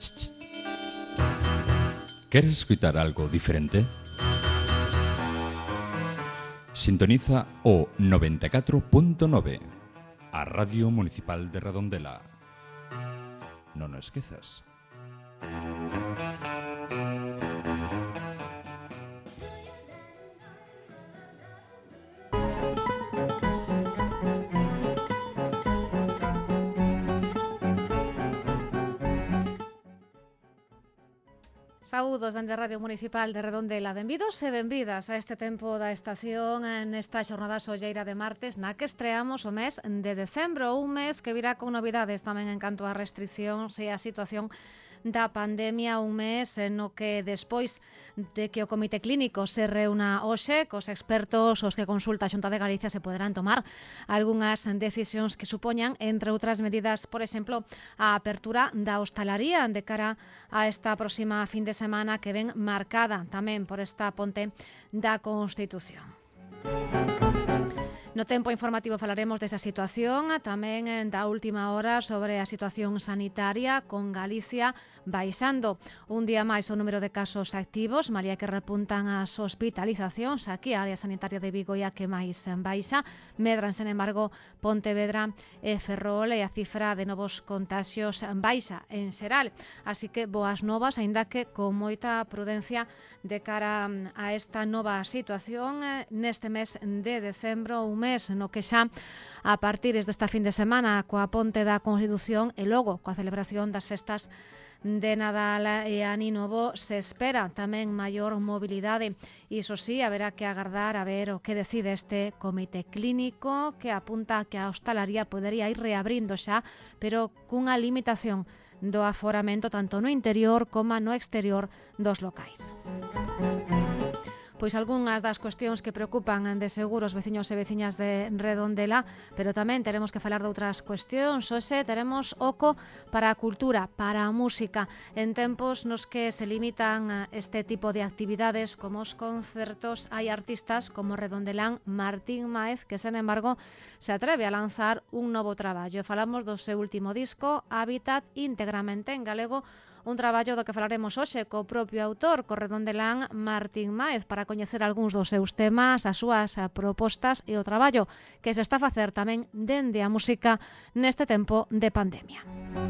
¿Queres escuchar algo diferente? Sintoniza o 94.9, a Radio Municipal de Redondela. Non o esquezas. Saúdos dende a Radio Municipal de Redondela. Benvidos e benvidas a este tempo da estación nesta xornada solleira de martes na que estreamos o mes de decembro, un mes que virá con novidades tamén en canto a restriccións e a situación da pandemia, un mes no que despois de que o Comité Clínico se reúna hoxe cos expertos os que consulta a Xunta de Galicia se poderán tomar algunhas decisións que supoñan, entre outras medidas, por exemplo, a apertura da hostalaría de cara a esta próxima fin de semana que ven marcada tamén por esta ponte da Constitución. No tempo informativo falaremos desa situación, tamén da última hora sobre a situación sanitaria con Galicia baixando un día máis o número de casos activos, malia que repuntan as hospitalizacións. Aquí a área sanitaria de Vigo é a que máis baixa, medran, sen embargo, Pontevedra e Ferrol, e a cifra de novos contaxios baixa en xeral. Así que boas novas, aínda que con moita prudencia de cara a esta nova situación neste mes de decembro, un mes no que xa a partir desta fin de semana coa ponte da Constitución e logo coa celebración das festas de Nadal e Ano Novo se espera tamén maior mobilidade. Iso sí, haberá que agardar a ver o que decide este Comité Clínico, que apunta que a hostalaría podería ir reabrindo xa, pero cunha limitación do aforamento tanto no interior como no exterior dos locais. Pois algunhas das cuestións que preocupan de seguro os veciños e veciñas de Redondela, pero tamén teremos que falar de outras cuestións. Hoxe teremos oco para a cultura, para a música, en tempos nos que se limitan este tipo de actividades como os concertos. Hai artistas como Redondelán Martín Máez que, sen embargo, se atreve a lanzar un novo traballo. Falamos do seu último disco, Hábitat, íntegramente en galego, un traballo do que falaremos hoxe co propio autor, co Redondelán Martín Máez, para coñecer algúns dos seus temas, as súas propostas e o traballo que se está a facer tamén dende a música neste tempo de pandemia.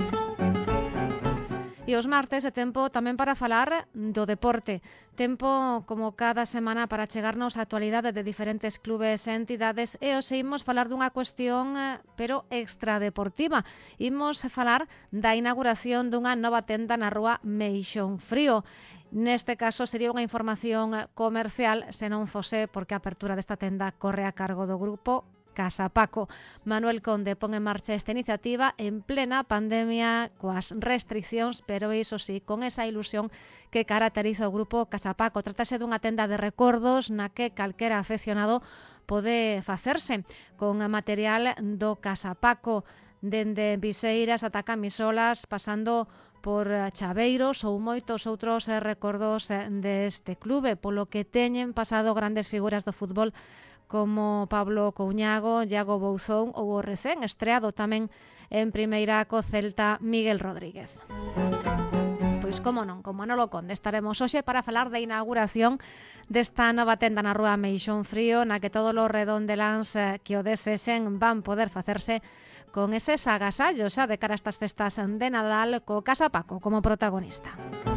E os martes é tempo tamén para falar do deporte. Tempo como cada semana para chegarnos a actualidade de diferentes clubes e entidades, e hoxe imos falar dunha cuestión pero extradeportiva. Imos falar da inauguración dunha nova tenda na rúa Meixón Frío. Neste caso sería unha información comercial se non fose porque a apertura desta tenda corre a cargo do grupo Casa Paco. Manuel Conde pon en marcha esta iniciativa en plena pandemia coas restriccións, pero iso sí, con esa ilusión que caracteriza o grupo Casa Paco. Trátase dunha tenda de recordos na que calquera afeccionado pode facerse con material do Casa Paco, dende viseiras ata camisolas, pasando por chaveiros ou moitos outros recordos deste clube, polo que teñen pasado grandes figuras do fútbol como Pablo Couñago, Iago Bouzón ou o recén estreado tamén en primeira co Celta Miguel Rodríguez. Pois como non, como Manolo Conde, estaremos hoxe para falar da inauguración desta nova tenda na rúa Meixón Frío, na que todos os redondeláns que o desexen van poder facerse con eses agasallos xa de cara a estas festas de Nadal co Casa Paco como protagonista.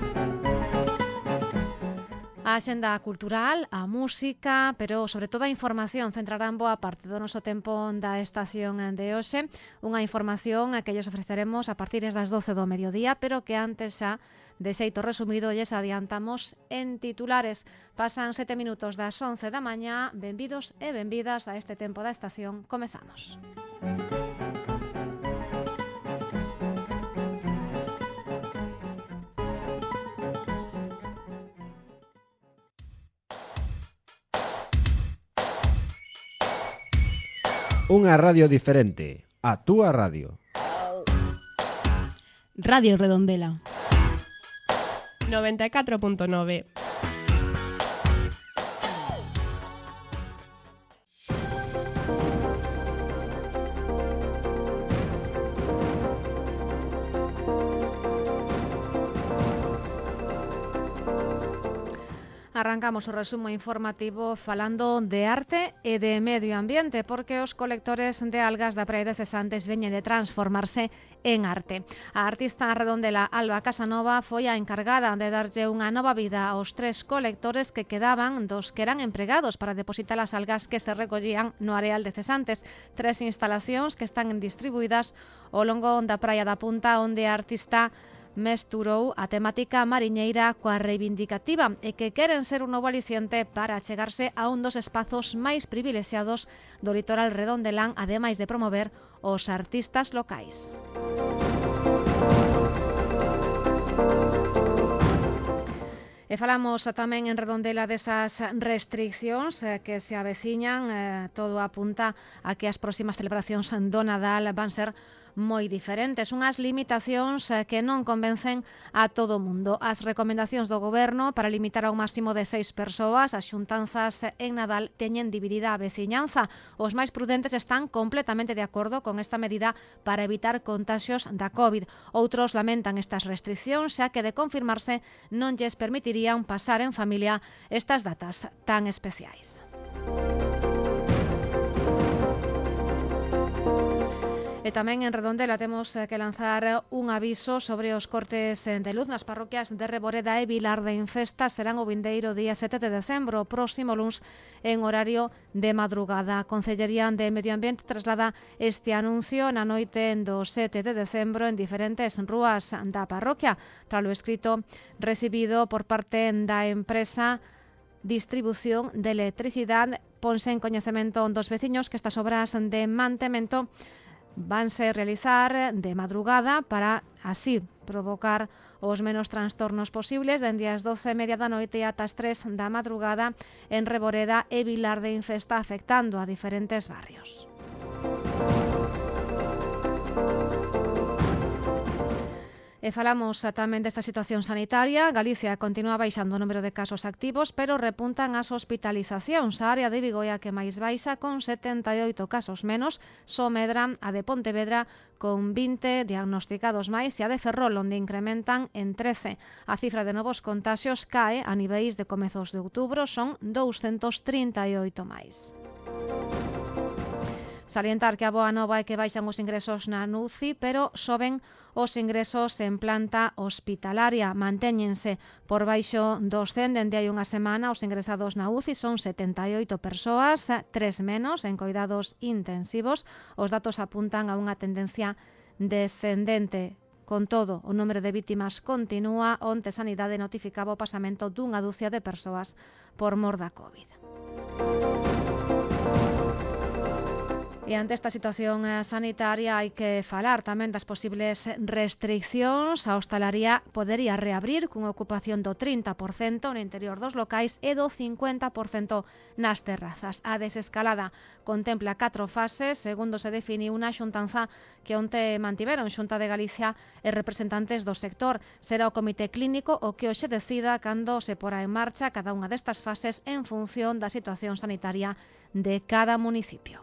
A axenda cultural, a música, pero sobre todo a información centrarán boa parte do noso tempo da estación de hoxe. Unha información que lles ofreceremos a partir das 12 do mediodía, pero que antes xa, de xeito resumido, lles adiantamos en titulares. Pasan 7 minutos das 11 da mañá. Benvidos e benvidas a este tempo da estación. Comezamos. Unha radio diferente, a túa radio. Radio Redondela 94.9. Arrancamos o resumo informativo falando de arte e de medio ambiente, porque os colectores de algas da Praia de Cesantes veñen de transformarse en arte. A artista redondela Alba Casanova foi a encargada de darlle unha nova vida aos 3 colectores que quedaban dos que eran empregados para depositar as algas que se recollían no areal de Cesantes. 3 instalacións que están distribuídas ao longo da Praia da Punta, onde a artista mesturou a temática mariñeira coa reivindicativa e que queren ser un novo aliciente para achegarse a un dos espazos máis privilexiados do litoral redondelán, ademais de promover os artistas locais. E falamos tamén en Redondela desas restriccións que se aveciñan. Todo apunta a que as próximas celebracións do Nadal van ser moi diferentes, unhas limitacións que non convencen a todo o mundo. As recomendacións do Goberno para limitar ao máximo de 6 persoas as xuntanzas en Nadal teñen dividida a veciñanza. Os máis prudentes están completamente de acordo con esta medida para evitar contaxios da COVID. Outros lamentan estas restriccións, xa que de confirmarse non lles permitirían pasar en familia estas datas tan especiais. E tamén en Redondela temos que lanzar un aviso sobre os cortes de luz nas parroquias de Reboreda e Vilar de Infesta. Serán o vindeiro día 7 de decembro, próximo luns, en horario de madrugada. A Consellería de Medio Ambiente traslada este anuncio na noite do 7 de decembro en diferentes rúas da parroquia, tras o escrito recibido por parte da empresa Distribución de Electricidade. Ponse en coñecemento dos veciños que estas obras de mantemento vanse realizar de madrugada para así provocar os menos trastornos posibles dende as 12:30 da noite ata as 3 da madrugada en Reboreda e Vilar de Infesta, afectando a diferentes barrios. E falamos tamén desta situación sanitaria. Galicia continúa baixando o número de casos activos, pero repuntan as hospitalizacións. A área de Vigo é a que máis baixa, con 78 casos menos. Só medra a de Pontevedra, con 20 diagnosticados máis, e a de Ferrol, onde incrementan en 13. A cifra de novos contaxios cae a niveis de comezos de outubro, son 238 máis. Salientar que a boa nova é que baixan os ingresos na UCI, pero soben os ingresos en planta hospitalaria. Mantéñense por baixo dos 100 dende hai unha semana. Os ingresados na UCI son 78 persoas, 3 menos en coidados intensivos. Os datos apuntan a unha tendencia descendente. Con todo, o número de vítimas continúa. Onte Sanidade notificaba o pasamento dunha dúcia de persoas por mor da COVID. E ante esta situación sanitaria hai que falar tamén das posibles restriccións. A hostalaría podería reabrir cunha ocupación do 30% no interior dos locais e do 50% nas terrazas. A desescalada contempla 4 fases, segundo se definiu unha xuntanza que onte mantiveron Xunta de Galicia e representantes do sector. Será o comité clínico o que hoxe decida cando se porá en marcha cada unha destas fases en función da situación sanitaria de cada municipio.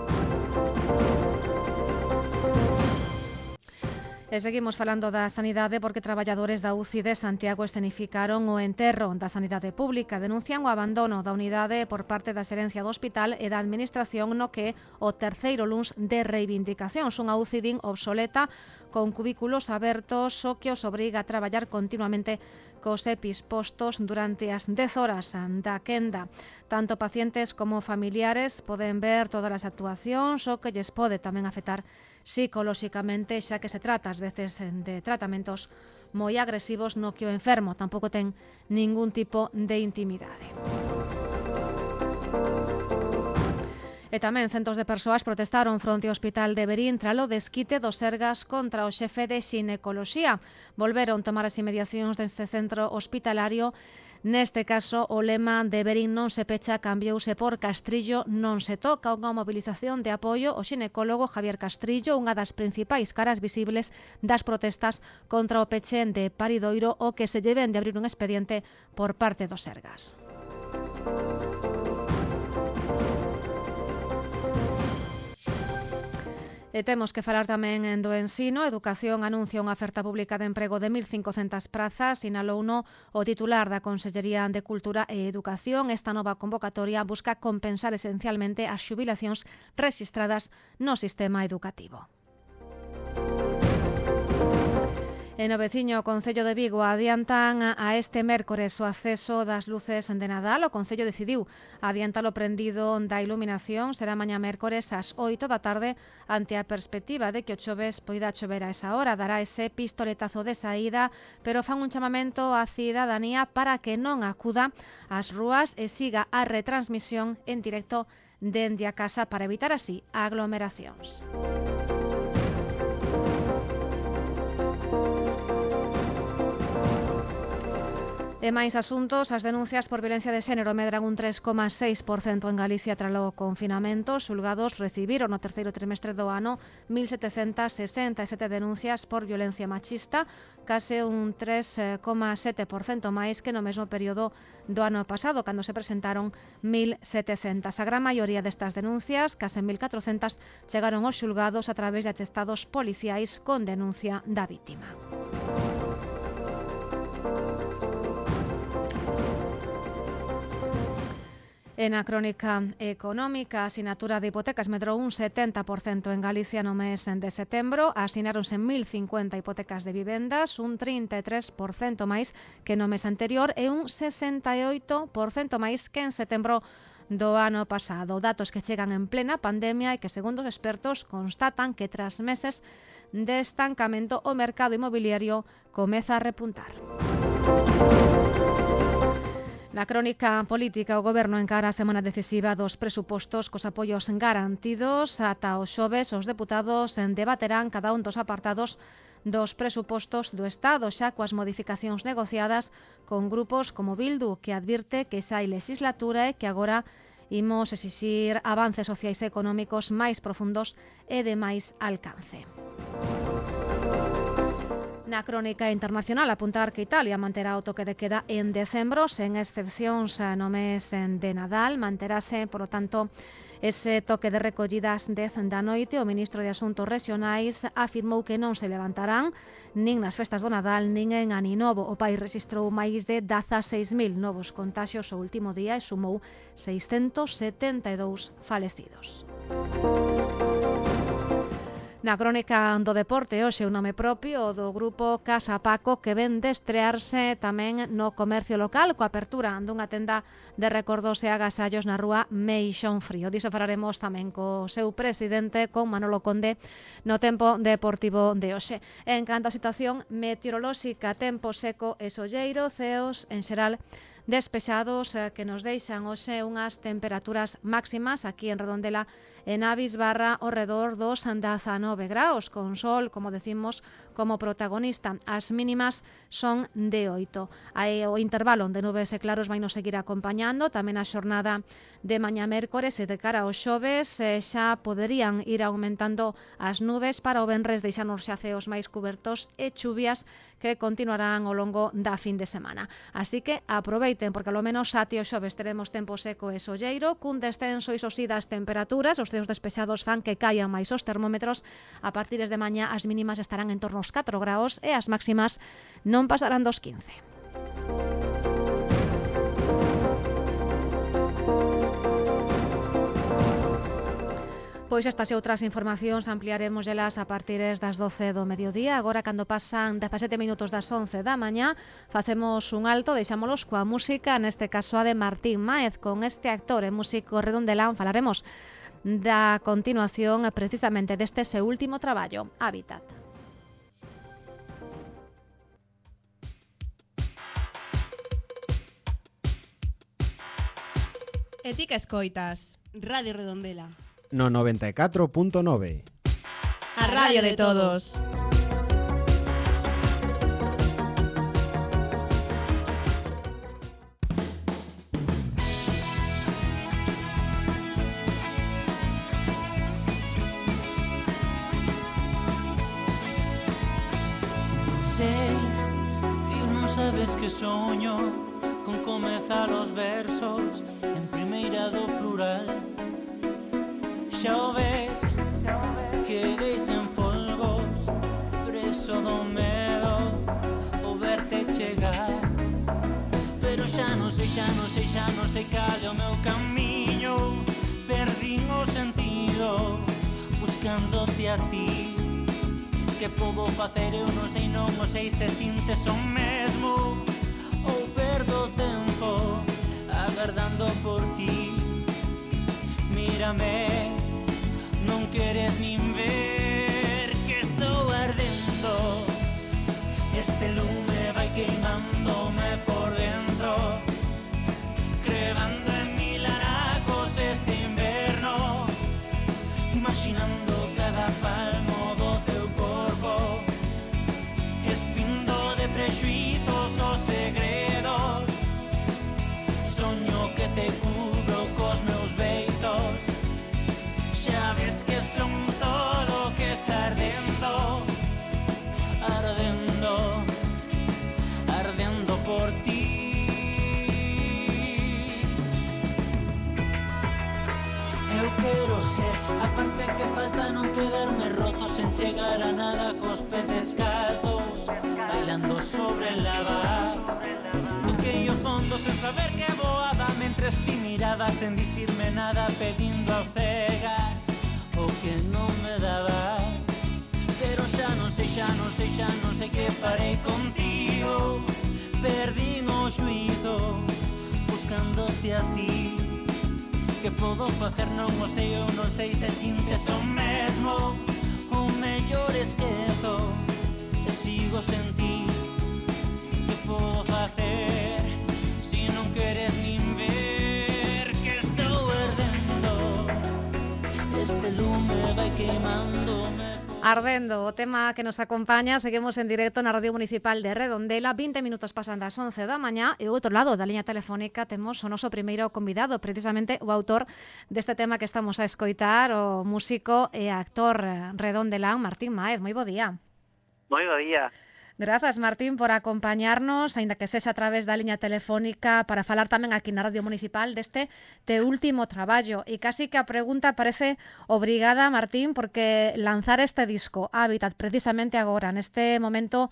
E seguimos falando da sanidade porque traballadores da UCI de Santiago escenificaron o enterro da sanidade pública. Denuncian o abandono da unidade por parte da xerencia do hospital e da administración no que o terceiro luns de reivindicacións. Unha UCI din obsoleta, con cubículos abertos, o que os obriga a traballar continuamente cos EPIs postos durante as 10 horas da quenda. Tanto pacientes como familiares poden ver todas as actuacións, o que lles pode tamén afectar psicolóxicamente, xa que se trata ás veces de tratamentos moi agresivos no que o enfermo tampouco ten ningún tipo de intimidade. E tamén centos de persoas protestaron fronte ao Hospital de Verín tralo desquite dos Sergas contra o xefe de xinecoloxía. Volveron tomar as inmediacións deste centro hospitalario. Neste caso, o lema de Verín non se pecha cambiouse por Castrillo non se toca, unha movilización de apoio ao xinecólogo Javier Castrillo, unha das principais caras visibles das protestas contra o peche de Paridoiro, o que se deben de abrir un expediente por parte dos Sergas. E temos que falar tamén do ensino. Educación anuncia unha oferta pública de emprego de 1.500 prazas, sinalouno o titular da Consellería de Cultura e Educación. Esta nova convocatoria busca compensar esencialmente as xubilacións rexistradas no sistema educativo. E no veciño Concello de Vigo adiantan a este mércores o acceso das luces de Nadal. O Concello decidiu adiantar o prendido da iluminación. Será mañá mércores ás 8 da tarde ante a perspectiva de que o choves poida chover a esa hora. Dará ese pistoletazo de saída, pero fan un chamamento á cidadanía para que non acuda ás rúas e siga a retransmisión en directo dende a casa para evitar así aglomeracións. E máis asuntos, as denuncias por violencia de xénero medran un 3,6% en Galicia tralo confinamento. Os xulgados recibiron no terceiro trimestre do ano 1.767 denuncias por violencia machista, case un 3,7% máis que no mesmo período do ano pasado, cando se presentaron 1.700. A gran maioría destas denuncias, case 1.400, chegaron aos xulgados a través de atestados policiais con denuncia da vítima. E na crónica económica, a asinatura de hipotecas medrou un 70% en Galicia no mes de setembro. Asináronse 1.050 hipotecas de vivendas, un 33% máis que no mes anterior e un 68% máis que en setembro do ano pasado. Datos que chegan en plena pandemia e que, segundo os expertos, constatan que tras meses de estancamento o mercado inmobiliario comeza a repuntar. Na crónica política, o Goberno encara a semana decisiva dos presupostos cos apoios garantidos. Ata o xoves, os deputados debaterán cada un dos apartados dos presupostos do Estado, xa coas modificacións negociadas con grupos como Bildu, que advirte que xa hai legislatura e que agora imos exixir avances sociais e económicos máis profundos e de máis alcance. Na crónica internacional, apuntar que Italia manterá o toque de queda en decembro, sen excepcións no mes de Nadal. Manterase, polo tanto, ese toque de recollidas 10 da noite. O ministro de Asuntos Rexionais afirmou que non se levantarán nin nas festas do Nadal nin en Aninovo. O país rexistrou máis de 16.000 novos contaxios o último día e sumou 672 falecidos. Na crónica do deporte, hoxe un nome propio do grupo Casa Paco, que ven de estrearse tamén no comercio local coa apertura dunha tenda de recordos e agasallos na rúa Meixón Frío. Diso falaremos tamén co seu presidente, con Manolo Conde, no tempo deportivo de hoxe. En canto á situación meteorolóxica, tempo seco e solleiro, ceos en xeral despexados que nos deixan hoxe unhas temperaturas máximas aquí en Redondela e na Bisbarra ao redor dos 19 graus, con sol, como decimos, como protagonista. As mínimas son de 8. O intervalo de nubes e claros vai nos seguir acompañando, tamén a xornada de mañá mércores e de cara aos xoves xa poderían ir aumentando as nubes para o venres, deixanos xa ceos máis cubertos e chuvias que continuarán ao longo da fin de semana. Así que aproveiten, porque ao menos ate o xoves teremos tempo seco e solleiro, cun descenso iso sí das temperaturas. Os ceos despexados fan que caian máis os termómetros. A partir de mañá as mínimas estarán en torno aos 4 graus e as máximas non pasarán dos 15. Pois estas e outras informacións ampliaremoslas a partir das 12 do mediodía. Agora, cando pasan 17 minutos das 11 da mañá, facemos un alto, deixámolos coa música, neste caso a de Martín Máez. Con este actor e músico redondelán falaremos da continuación precisamente deste seu último traballo, Hábitat. E ti que escoitas? Radio Redondela. No 94.9. A radio de todos. Sei, ti non sabes que soño con comezar os versos en primeira do plural. Xa o ves, que de do medo o verte chegar. Pero xa non sei cal é o meu camiño. Perdín o sentido buscándote a ti. Que podo facer? Eu non sei se sintes o mesmo ou perdo tempo agardando por ti. Mírame, non queres nin ver que estou ardendo. Este lume vai queimándome por dentro, crevando en mil anacos este inverno, imaginando cada palmo do teu corpo, espindo de prexuízos os segredos. Soño que te cubro cos meus beizos. Xa ves que son todo o que está ardendo, ardendo, ardendo por ti. Eu quero ser a parte que falta, non quedarme roto sen chegar a nada, cos pés descalzos bailando sobre el lava. Toquei o fondo sen saber que voaba, mentres ti mirabas sen dicirme nada, pedindo a cegas o que non me dabas. Pero xa non sei que farei contigo. Perdín o xuízo buscándote a ti. Que podo facer? Non o sei, eu non sei se sintes o mesmo. O mellor esquezo e sigo sen ti. Que podo facer si non queres nin ver que estou ardendo? Este lume vai queimándome. Ardendo, o tema que nos acompaña. Seguimos en directo na Radio Municipal de Redondela. 20 minutos pasan das 11 da mañá e ao outro lado da liña telefónica temos o noso primeiro convidado, precisamente o autor deste tema que estamos a escoitar, o músico e actor redondelán Martín Máez. Moi bo día. Moi bo día. Grazas, Martín, por acompañarnos, aínda que sexa a través da liña telefónica, para falar tamén aquí na Radio Municipal deste teu último traballo. E casi que a pregunta parece obrigada, Martín, porque lanzar este disco, Hábitat, precisamente agora, neste momento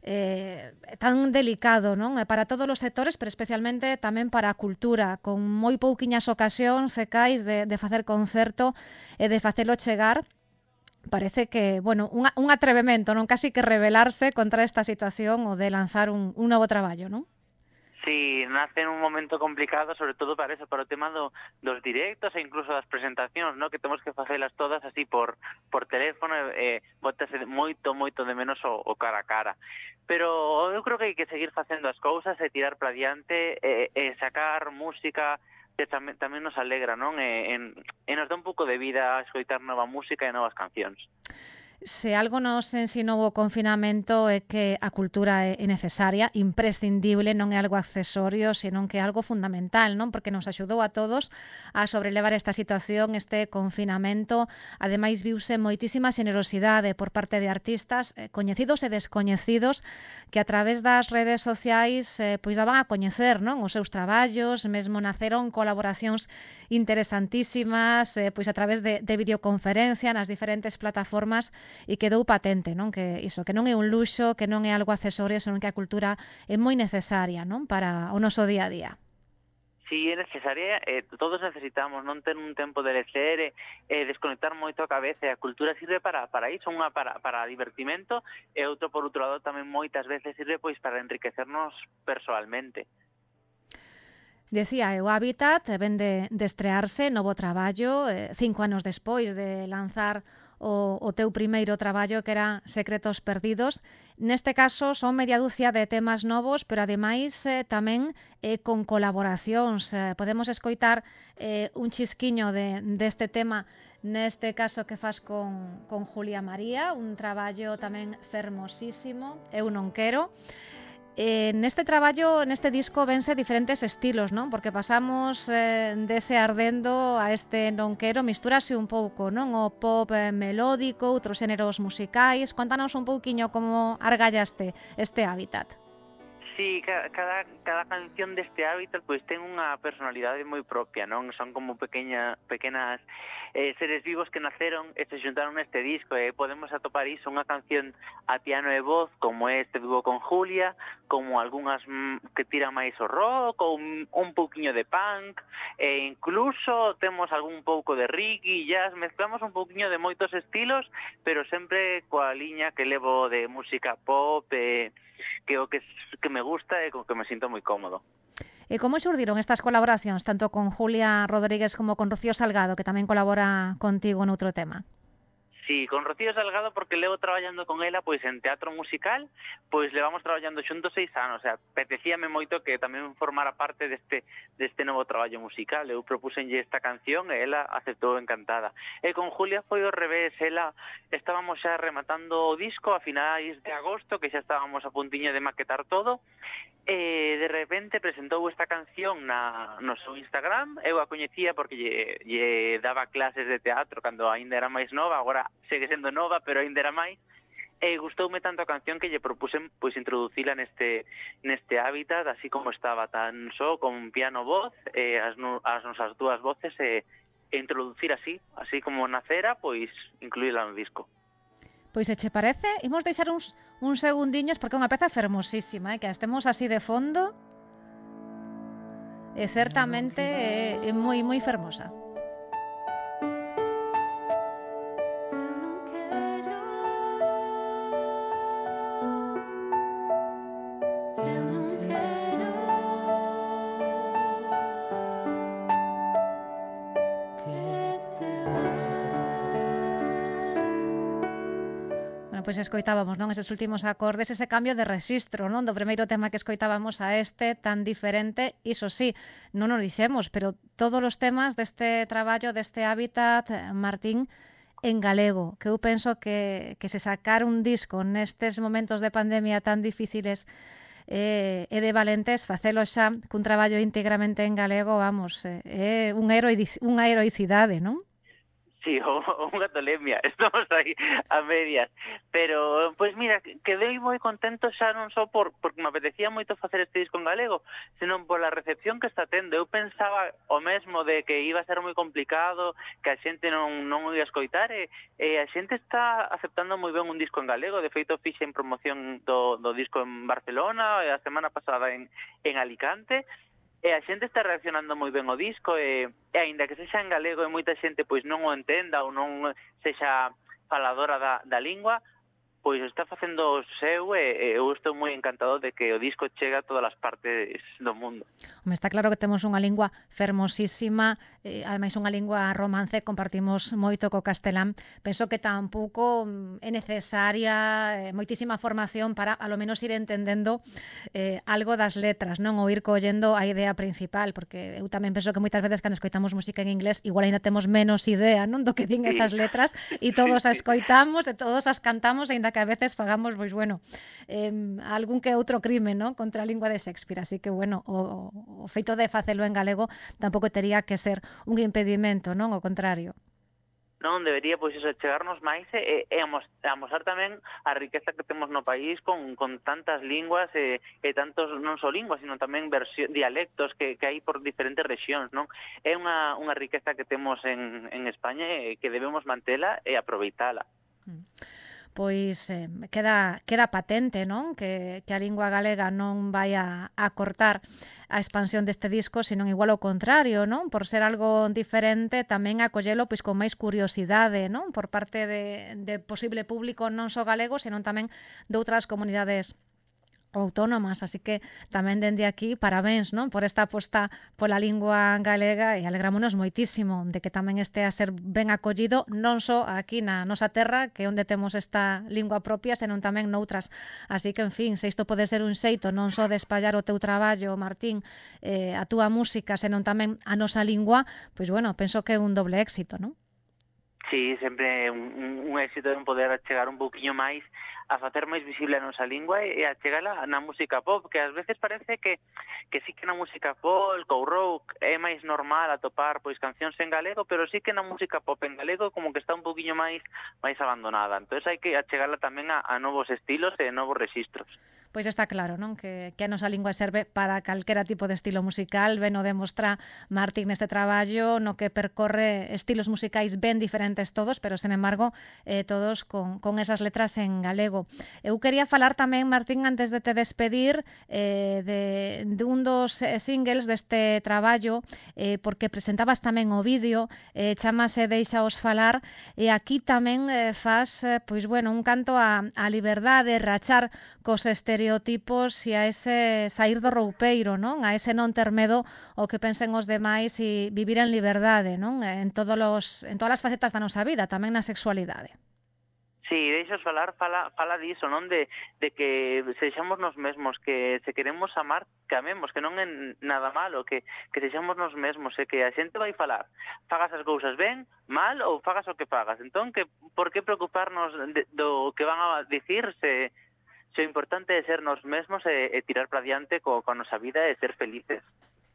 tan delicado, non? Para todos os sectores, pero especialmente tamén para a cultura, con moi pouquiñas ocasións, secais, de facer concerto e de facelo chegar. Parece que, bueno, un atrevemento, non? Casi que rebelarse contra esta situación o de lanzar un novo traballo, non? Sí, nace en un momento complicado, sobre todo para eso, para o tema dos directos e incluso das presentacións, ¿no? Que temos que facelas todas así por teléfono, botase moito de menos o cara a cara. Pero eu creo que hai que seguir facendo as cousas e tirar para diante e sacar música que tamén nos alegra, non? E nos dá un pouco de vida a escoitar nova música e novas cancións. Se algo nos ensinou o confinamento é que a cultura é necesaria, imprescindible, non é algo accesorio, senón que é algo fundamental, non? Porque nos axudou a todos a sobrelevar esta situación, este confinamento. Ademais, viuse moitísima xenerosidade por parte de artistas coñecidos e descoñecidos que a través das redes sociais pois daban a coñecer, non? Os seus traballos, mesmo naceron colaboracións interesantísimas, pois a través de videoconferencia nas diferentes plataformas, e quedou patente, non? Que iso, que non é un luxo, que non é algo accesorio, senón que a cultura é moi necesaria, non? Para o noso día a día. Sí, é necesaria, todos necesitamos non ter un tempo de lecer e desconectar moito a cabeza, e a cultura sirve para iso, unha para divertimento, e outro, por outro lado, tamén moitas veces sirve pois para enriquecernos persoalmente. Decía, o Hábitat ven de estrearse, novo traballo, 5 anos despois de lanzar o teu primeiro traballo, que era Secretos Perdidos. Neste caso son media dúcia de temas novos, pero ademais tamén con colaboracións. Podemos escoitar un chisquiño deste tema, neste caso que fas con Julia María, un traballo tamén fermosísimo, Eu non quero. Neste traballo, neste disco, vense diferentes estilos, non? Porque pasamos dese ardendo a este non quero, mistúrase un pouco, non? O pop melódico, outros xéneros musicais. Contanos un pouquiño como argallaste este Hábitat. Sí, cada canción deste Hábitat pois ten unha personalidade moi propia, non? Son como pequenas seres vivos que naceron e se xuntaron neste disco e podemos atopar iso, unha canción a piano e voz como este dúo con Julia, como algunhas que tiran máis o rock ou un pouquiño de punk e incluso temos algún pouco de reggae, jazz, mezclamos un pouquiño de moitos estilos, pero sempre coa liña que levo de música pop que o que me gusta e con que me sinto moi cómodo. E como xurdiron estas colaboracións, tanto con Julia Rodríguez como con Rocío Salgado, que tamén colabora contigo noutro tema? Sí, con Rocío Salgado porque levo traballando con ela pois en teatro musical, pois levamos traballando xuntos 6 anos, o sea, apetecíame moito que tamén formara parte deste novo traballo musical. Eu propusenlle esta canción e ela aceptou encantada. E con Julia foi ao revés, estábamos xa rematando o disco a finais de agosto, que xa estábamos a puntiño de maquetar todo, e de repente presentou esta canción no seu Instagram. Eu a coñecía porque lle daba clases de teatro cando aínda era máis nova, agora segue sendo nova, pero aínda era máis, e gustoume tanto a canción que lle propusen pois introducila neste Hábitat, así como estaba, tan só con piano voz, as nosas dúas voces, e introducir así como nacera, pois incluíla no disco. Pois se che parece, imos deixar uns segundiños porque é unha peza fermosísima, que a estemos así de fondo e certamente é moi fermosa. Pois escoitábamos, non, eses últimos acordes, ese cambio de rexistro, non, do primeiro tema que escoitábamos a este tan diferente. Iso sí, non o dixemos, pero todos os temas deste traballo, deste Hábitat, Martín, en galego, que eu penso que se sacar un disco nestes momentos de pandemia tan difíciles e de valentes, facelo xa cun traballo íntegramente en galego, vamos, é unha heroicidade, non? Sí, unha tolemia, estamos aí a medias, pero, pois mira, quedei moi contento xa non só porque me apetecía moito facer este disco en galego, senón pola recepción que está tendo. Eu pensaba o mesmo de que iba a ser moi complicado, que a xente non o ia escoitar, e a xente está aceptando moi ben un disco en galego. De feito, fixen promoción do disco en Barcelona, e a semana pasada en Alicante, e a xente está reaccionando moi ben ao disco, e aínda que sexa en galego e moita xente pois non o entenda ou non sexa faladora da lingua, pois está facendo o seu, e eu estou moi encantado de que o disco chega a todas as partes do mundo. Home, está claro que temos unha lingua fermosísima, ademais unha lingua romance, compartimos moito co castelán. Penso que tampouco é necesaria moitísima formación para, a lo menos, ir entendendo algo das letras, non? Ou ir collendo a idea principal, porque eu tamén penso que moitas veces cando escoitamos música en inglés igual ainda temos menos idea, non, do que din esas letras, e todos a escoitamos e todos as cantamos, aínda que a veces fagamos, pois bueno, algún que outro crime, non, contra a lingua de Shakespeare. Así que, bueno, o feito de facelo en galego tampouco tería que ser un impedimento, non, ao contrario. Non, debería, pois, eso, chegarnos máis e amosar tamén a riqueza que temos no país con tantas linguas e tantos, non só linguas, sino tamén dialectos que hai por diferentes rexións, non? É unha riqueza que temos en España e que debemos mantela e aproveitala. Pois queda patente, non? Que a lingua galega non vai a cortar a expansión deste disco, senón igual ao contrario, non? Por ser algo diferente, tamén acollelo pois con máis curiosidade, non? Por parte de posible público non só galego, senón tamén de outras comunidades autónomas, así que tamén dende aquí parabéns, non, por esta aposta pola lingua galega, e alegrámonos moitísimo de que tamén este a ser ben acollido non só aquí na nosa terra, que é onde temos esta lingua propia, senón tamén noutras. Así que, en fin, se isto pode ser un xeito non só de espallar o teu traballo, Martín, a túa música, senón tamén a nosa lingua, pois bueno, penso que é un doble éxito, non? Sí, sempre un éxito en poder chegar un pouquiño máis a facer máis visible a nosa lingua e a chegala na música pop, que ás veces parece que sí que na música folk ou rock é máis normal atopar pois cancións en galego, pero sí que na música pop en galego como que está un pouquiño máis abandonada. Entón hai que achegala tamén a novos estilos e novos rexistros. Pois está claro, non? Que a nosa lingua serve para calquera tipo de estilo musical. Ben o demostra Martín neste traballo no que percorre estilos musicais ben diferentes todos, pero, sen embargo, todos con esas letras en galego. Eu quería falar tamén, Martín, antes de te despedir, de un dos singles deste traballo, porque presentabas tamén o vídeo, chamase Deixaos falar, e aquí tamén fas, pois, bueno, un canto á liberdade, rachar cos estereotipos e a ese sair do roupeiro, non? A ese non ter medo o que pensen os demais e vivir en liberdade, non? En todas as facetas da nosa vida, tamén na sexualidade. Sí, deixos falar, fala diso, non? De que sexamos nos mesmos, que se queremos amar, que amemos, que non é nada malo, que sexamos nos mesmos, e que a xente vai falar, fagas as cousas ben, mal ou fagas o que fagas. Entón, que por que preocuparnos do que van a dicir se o importante é ser nos mesmos e tirar para diante coa nosa vida e ser felices.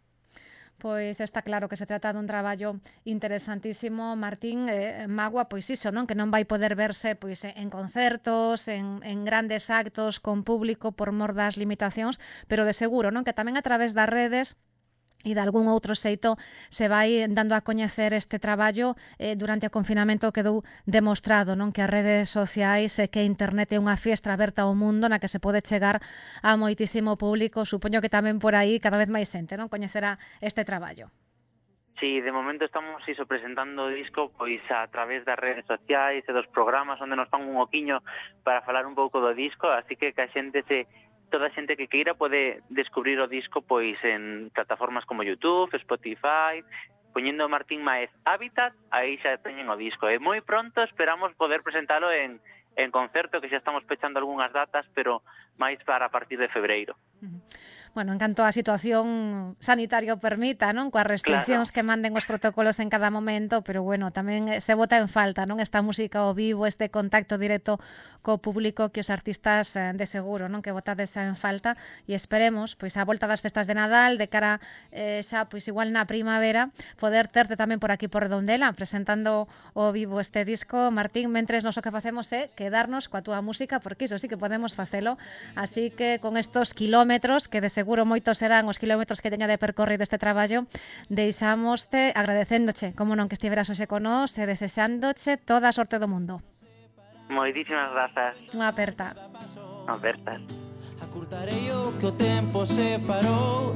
Pois está claro que se trata dun traballo interesantísimo, Martín. Magua, pois iso, non? Que non vai poder verse pois en concertos, en grandes actos con público por mor das limitacións, pero de seguro, non? Que tamén a través das redes e de algún outro xeito se vai dando a coñecer este traballo. Durante o confinamento quedou demostrado, non? Que as redes sociais e que a internet é unha fiestra aberta ao mundo na que se pode chegar a moitísimo público. Supoño que tamén por aí cada vez máis xente, non? Coñecerá este traballo. Sí, de momento estamos presentando o disco pois a través das redes sociais e dos programas onde nos fan un oquiño para falar un pouco do disco, así que a xente toda a xente que queira pode descubrir o disco pois en plataformas como YouTube, Spotify, poñendo Martín Maez Hábitat, aí xa teñen o disco. E moi pronto esperamos poder presentalo en concerto, que xa estamos pechando algunhas datas, pero máis para a partir de febreiro. Bueno, en canto a situación sanitaria o permita, non? Coas restriccións que manden os protocolos en cada momento, pero bueno, tamén se bota en falta, non? Esta música ao vivo, este contacto directo co público que os artistas de seguro, non? Que botades en falta, e esperemos, pois a volta das festas de Nadal, de cara xa, pois igual na primavera, poder terte tamén por aquí por Redondela, presentando ao vivo este disco. Martín, mentres nos o que facemos é quedarnos coa túa música, porque iso sí que podemos facelo, así que con estos kilómetros, que de seguro moitos serán os kilómetros que teña de percorrido este traballo, deixámoste agradecéndoche, como non, que estiveras hoxe con nós e desexándoche toda a sorte do mundo. Moitísimas grazas. Unha aperta. Apertas. Acurtarei o que o tempo separou,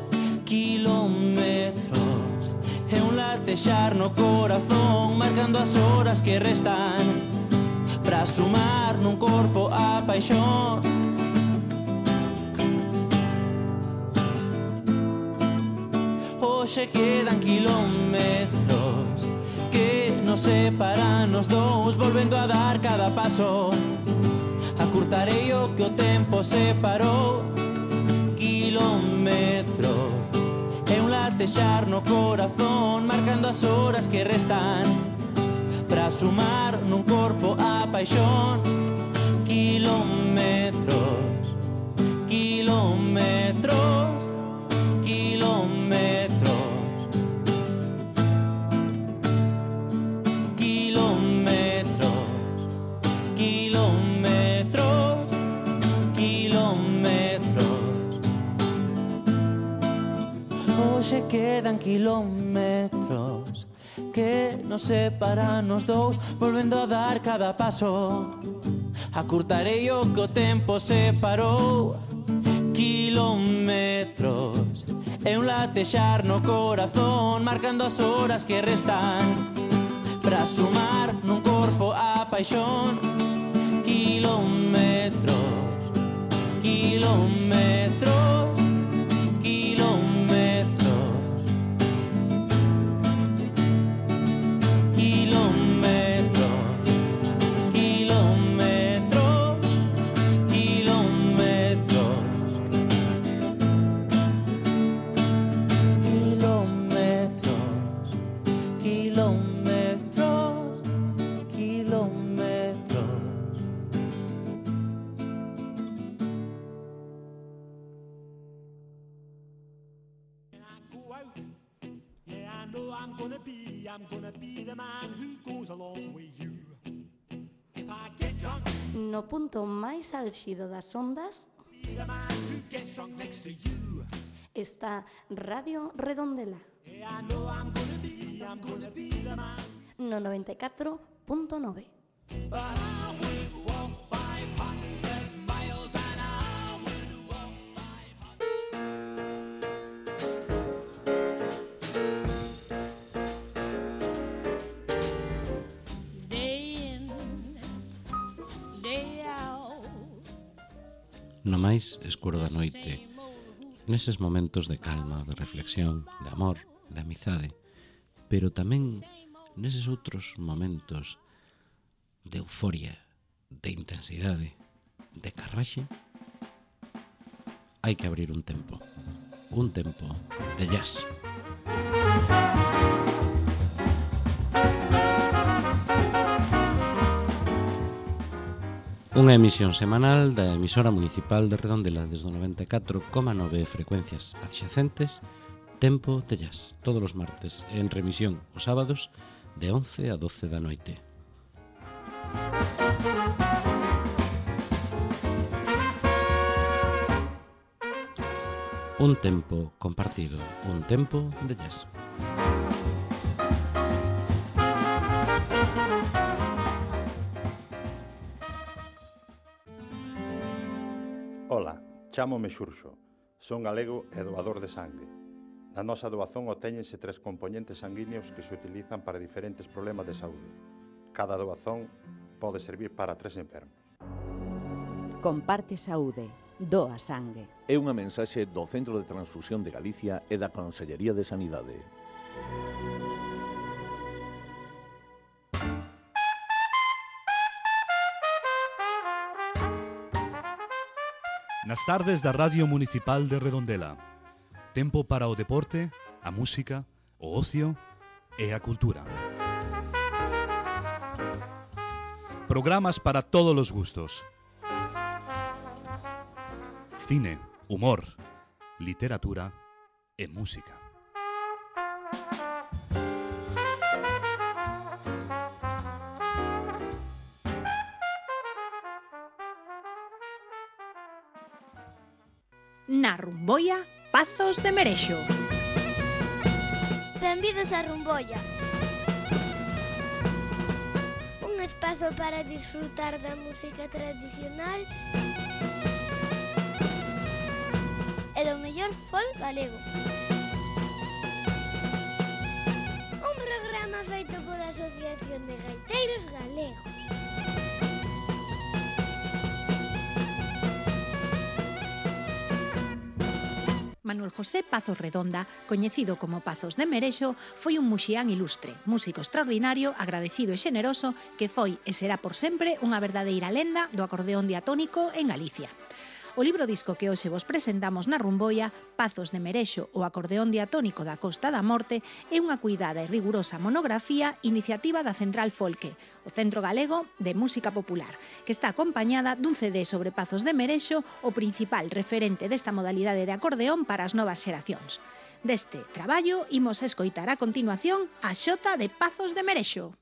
kilómetros e un latexar no corazón, marcando as horas que restan para sumar nun corpo a paixón. Hoxe quedan kilómetros que nos separan os dous, volvendo a dar cada paso. Acurtarei o que o tempo separou, kilómetros e un latexar no corazón, marcando as horas que restan para sumar nun corpo a paixón. Kilómetros, kilómetros, kilómetros, kilómetros, kilómetros, kilómetros. Hoxe quedan kilómetros que nos separan os dous, volvendo a dar cada paso. Acurtarei o que o tempo separou, kilómetros e un latexar no corazón, marcando as horas que restan para sumar nun corpo a paixón. Kilómetros, kilómetros, kilómetros, kilómetros, kilómetros, kilómetros, kilómetros, kilómetros, kilómetros. I'm gonna be the man who goes along with you. If I get drunk, no punto máis álxido das ondas, Está Radio Redondela. No 94.9. No máis escuro da noite, neses momentos de calma, de reflexión, de amor, de amizade, pero tamén neses outros momentos de euforia, de intensidade, de carraxe, hai que abrir un tempo de jazz. Unha emisión semanal da emisora municipal de Redondela desde o 94,9 frecuencias adxacentes, Tempo de Jazz, todos os martes, en remisión os sábados de 11 a 12 da noite. Un tempo compartido, un tempo de jazz. Ola, chámome Xurxo, son galego e doador de sangue. Na nosa doazón obtéñense 3 componentes sanguíneos que se utilizan para diferentes problemas de saúde. Cada doazón pode servir para 3 enfermos. Comparte saúde, doa sangue. É unha mensaxe do Centro de Transfusión de Galicia e da Consellería de Sanidade. Nas tardes da Radio Municipal de Redondela. Tempo para o deporte, a música, o ocio e a cultura. Programas para todos os gustos. Cine, humor, literatura e música. Na Rumboia, Pazos de Merexo. Benvidos a Rumboia. Un espazo para disfrutar da música tradicional e do mellor folk galego. Un programa feito pola Asociación de Gaiteiros Galegos. Manuel José Pazos Redonda, coñecido como Pazos de Merexo, foi un muxián ilustre, músico extraordinario, agradecido e xeneroso, que foi e será por sempre unha verdadeira lenda do acordeón diatónico en Galicia. O libro disco que hoxe vos presentamos na Rumboia, Pazos de Merexo, o acordeón diatónico da Costa da Morte, é unha cuidada e rigurosa monografía iniciativa da Central Folque, o Centro Galego de Música Popular, que está acompañada dun CD sobre Pazos de Merexo, o principal referente desta modalidade de acordeón para as novas xeracións. Deste traballo imos escoitar a continuación a xota de Pazos de Merexo.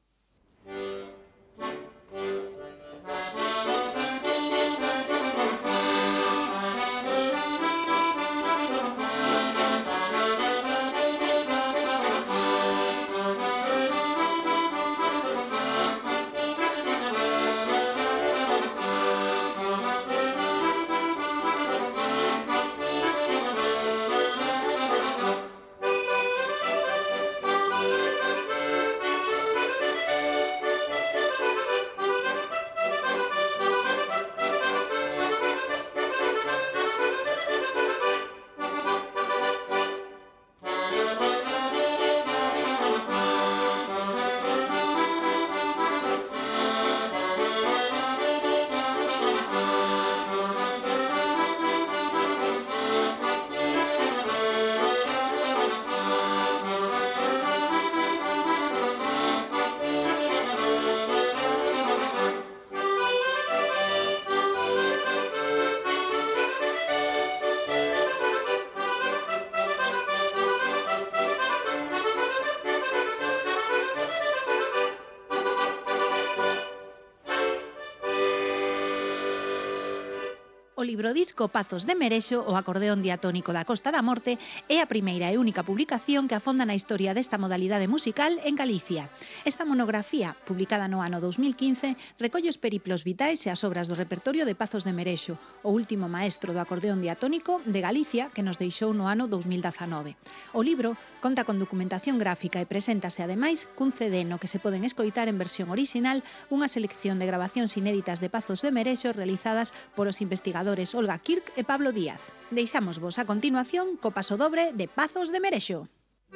libro disco Pazos de Merexo, o acordeón diatónico da Costa da Morte, é a primeira e única publicación que afonda na historia desta modalidade musical en Galicia. Esta monografía, publicada no ano 2015, recolle os periplos vitais e as obras do repertorio de Pazos de Merexo, o último maestro do acordeón diatónico de Galicia que nos deixou no ano 2019. O libro conta con documentación gráfica e preséntase ademais cun CD no que se poden escoitar en versión orixinal unha selección de grabacións inéditas de Pazos de Merexo realizadas por os investigadores Olga Kirk e Pablo Díaz. Deixámosvos a continuación co paso dobre de Pazos de Merexo.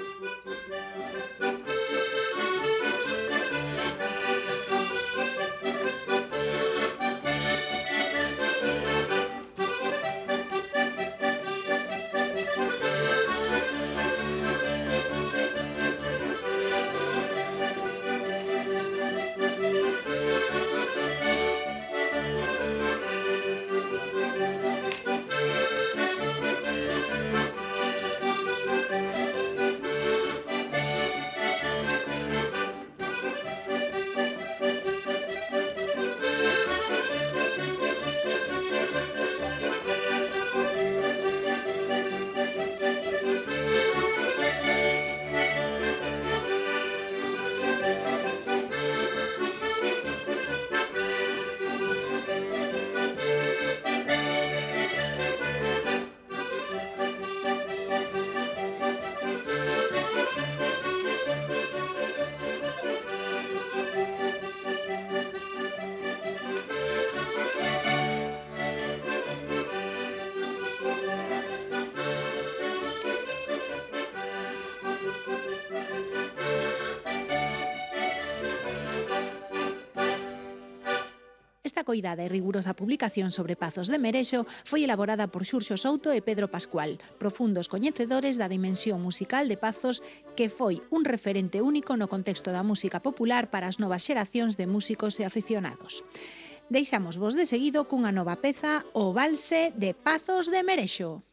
Esta coidada e rigurosa publicación sobre Pazos de Merexo foi elaborada por Xurxo Souto e Pedro Pascual, profundos coñecedores da dimensión musical de Pazos, que foi un referente único no contexto da música popular para as novas xeracións de músicos e aficionados. Deixámosvos de seguido cunha nova peza, o Valse de Pazos de Merexo.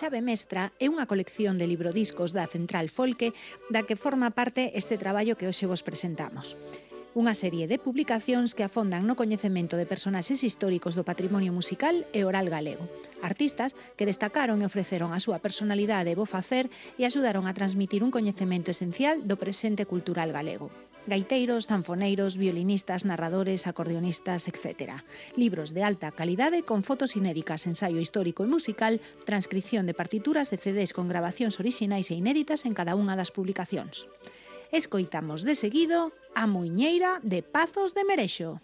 Chave Mestra é unha colección de librodiscos da Central Folque da que forma parte este traballo que hoxe vos presentamos. Unha serie de publicacións que afondan no coñecemento de personaxes históricos do patrimonio musical e oral galego. Artistas que destacaron e ofreceron a súa personalidade e bo facer e axudaron a transmitir un coñecemento esencial do presente cultural galego. Gaiteiros, zanfoneiros, violinistas, narradores, acordeonistas, etc. Libros de alta calidade con fotos inéditas, ensaio histórico e musical, transcripción de partituras e CDs con grabacións orixinais e inéditas en cada unha das publicacións. Escoitamos de seguido A Muiñeira de Pazos de Merexo.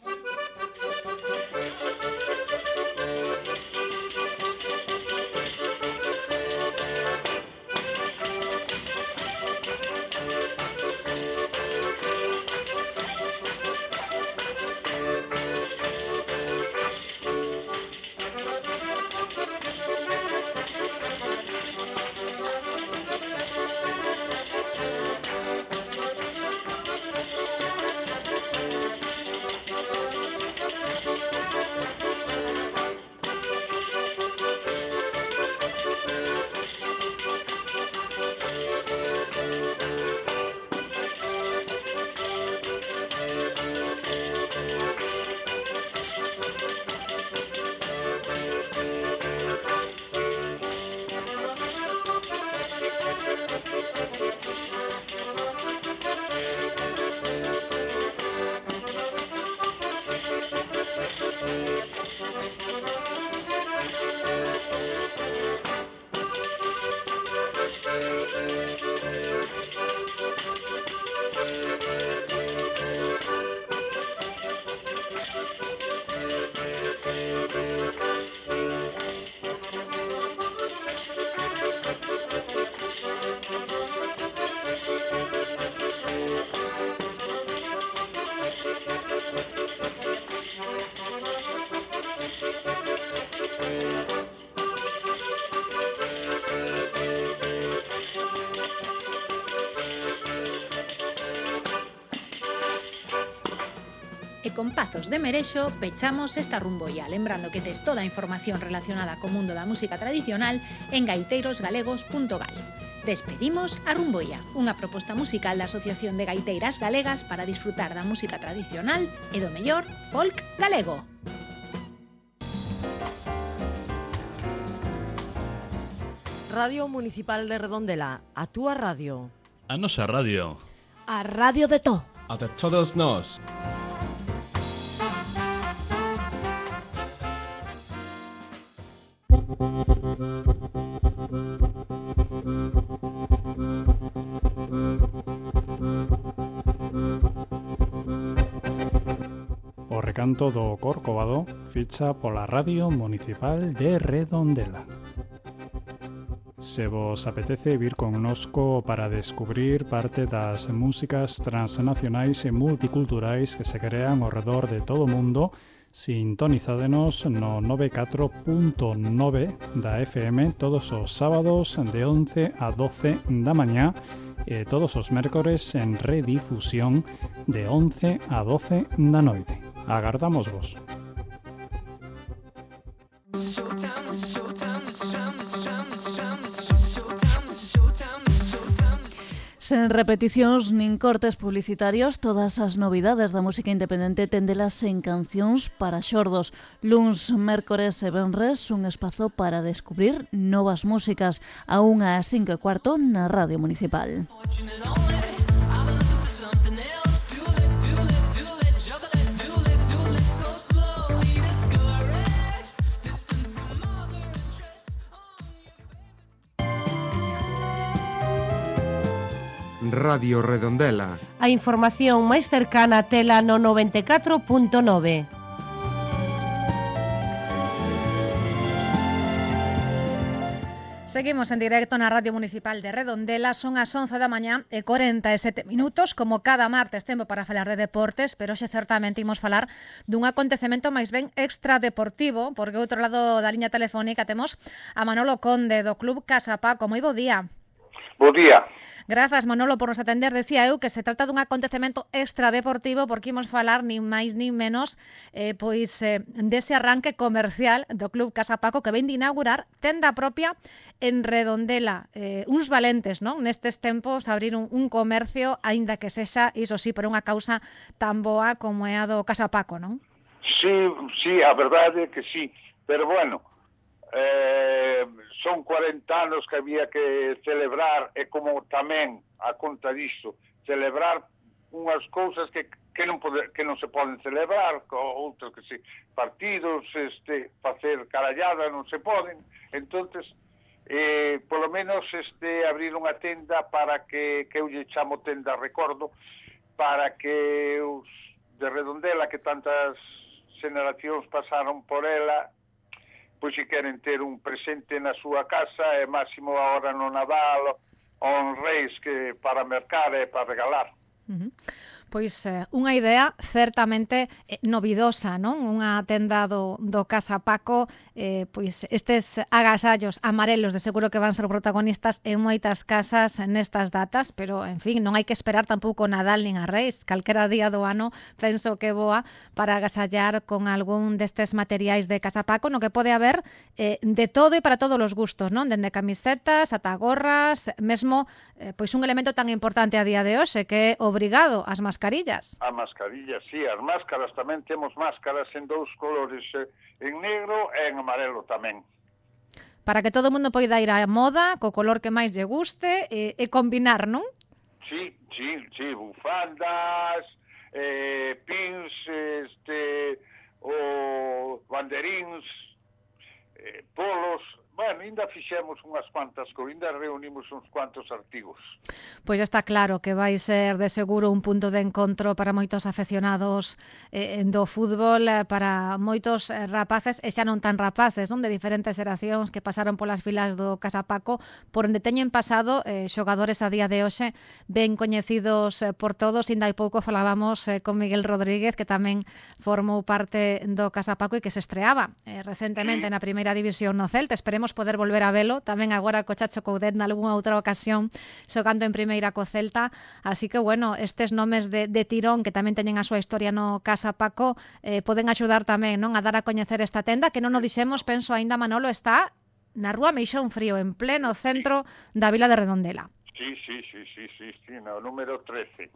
E con Pazos de Merexo pechamos esta rumboia, lembrando que tes toda a información relacionada co mundo da música tradicional en gaiteirosgalegos.gal. Despedimos a rumboia, unha proposta musical da Asociación de Gaiteiras Galegas para disfrutar da música tradicional e do mellor folk galego. Radio Municipal de Redondela, a túa radio. A nosa radio. A radio de to. A de todos nós. O recanto do Corcovado ficha pola Radio Municipal de Redondela. Se vos apetece vir connosco para descubrir parte das músicas transnacionais e multiculturais que se crean ao redor de todo o mundo, sintonizádenos no 94.9 da FM todos os sábados de 11 a 12 da mañá e todos os mércores en redifusión de 11 a 12 da noite. Agardamos vos. Sen repeticións nin cortes publicitarios, todas as novidades da música independente téndelas en Cancións para Xordos. Luns, mércores e venres, un espazo para descubrir novas músicas a 1:05 na Radio Municipal. Radio Redondela. A información máis cercana tela no 94.9. Seguimos en directo na Radio Municipal de Redondela, son as 11 da mañá e 47 minutos, como cada martes tempo para falar de deportes, pero hoxe certamente imos falar dun acontecemento máis ben extradeportivo, porque outro lado da liña telefónica temos a Manolo Conde do Club Casa Paco. Moi bo día. Bo día. Grazas, Manolo, por nos atender. Decía eu que se trata dun acontecemento extradeportivo porque imos falar nin máis nin menos dese arranque comercial do Club Casa Paco que ven de inaugurar tenda propia en Redondela. Uns valentes, non? Nestes tempos abrir un comercio, aínda que sexa, iso sí, por unha causa tan boa como é a do Casa Paco, non? Sí, a verdade é que sí, pero bueno, son 40 anos que había que celebrar e como tamén a conta disto celebrar unhas cousas que non se poden celebrar, outras que si partidos, facer carallada non se poden, entonces polo menos abrir unha tenda para que eu lle chamo tenda recordo, para que os de Redondela que tantas generacións pasaron por ela, pois se queren ter un presente na súa casa e máximo agora no Nadal on Reis que para mercar e para regalar. Pois unha idea certamente novidosa, non? Unha tenda do Casa Paco, pois estes agasallos amarelos de seguro que van ser protagonistas en moitas casas nestas datas, pero, en fin, non hai que esperar tampouco Nadal nin a Reis. Calquera día do ano penso que boa para agasallar con algún destes materiais de Casa Paco, no que pode haber de todo e para todos os gustos, non? Dende camisetas ata gorras, mesmo pois un elemento tan importante a día de hoxe que é obrigado as mascarillas. A mascarilla, sí, as máscaras tamén temos máscaras en dous colores, en negro e en amarelo tamén. Para que todo o mundo poida ir á moda, co color que máis lle guste e combinar, non? Sí, bufandas, pins, o banderíns, polos. Bueno, ainda fixemos unhas cuantas cousas, ainda reunimos uns cuantos artigos. Pois já está claro que vai ser de seguro un punto de encontro para moitos afeccionados do fútbol, para moitos rapaces e xa non tan rapaces, non, de diferentes xeracións que pasaron polas filas do Casa Paco, por onde teñen pasado xogadores a día de hoxe ben coñecidos por todos. Ainda hai pouco falábamos con Miguel Rodríguez, que tamén formou parte do Casa Paco e que se estreaba recentemente na primeira división no Celta. Esperemos poder volver a velo tamén agora co Chacho Coudet nalgúna outra ocasión xogando en primeira co Celta, así que bueno, estes nomes de tirón que tamén teñen a súa historia no Casa Paco poden axudar tamén, non, a dar a coñecer esta tenda que non o dixemos, penso aínda, Manolo, está na rúa Meixón Frío, en pleno centro da vila de Redondela. Sí, no número 13.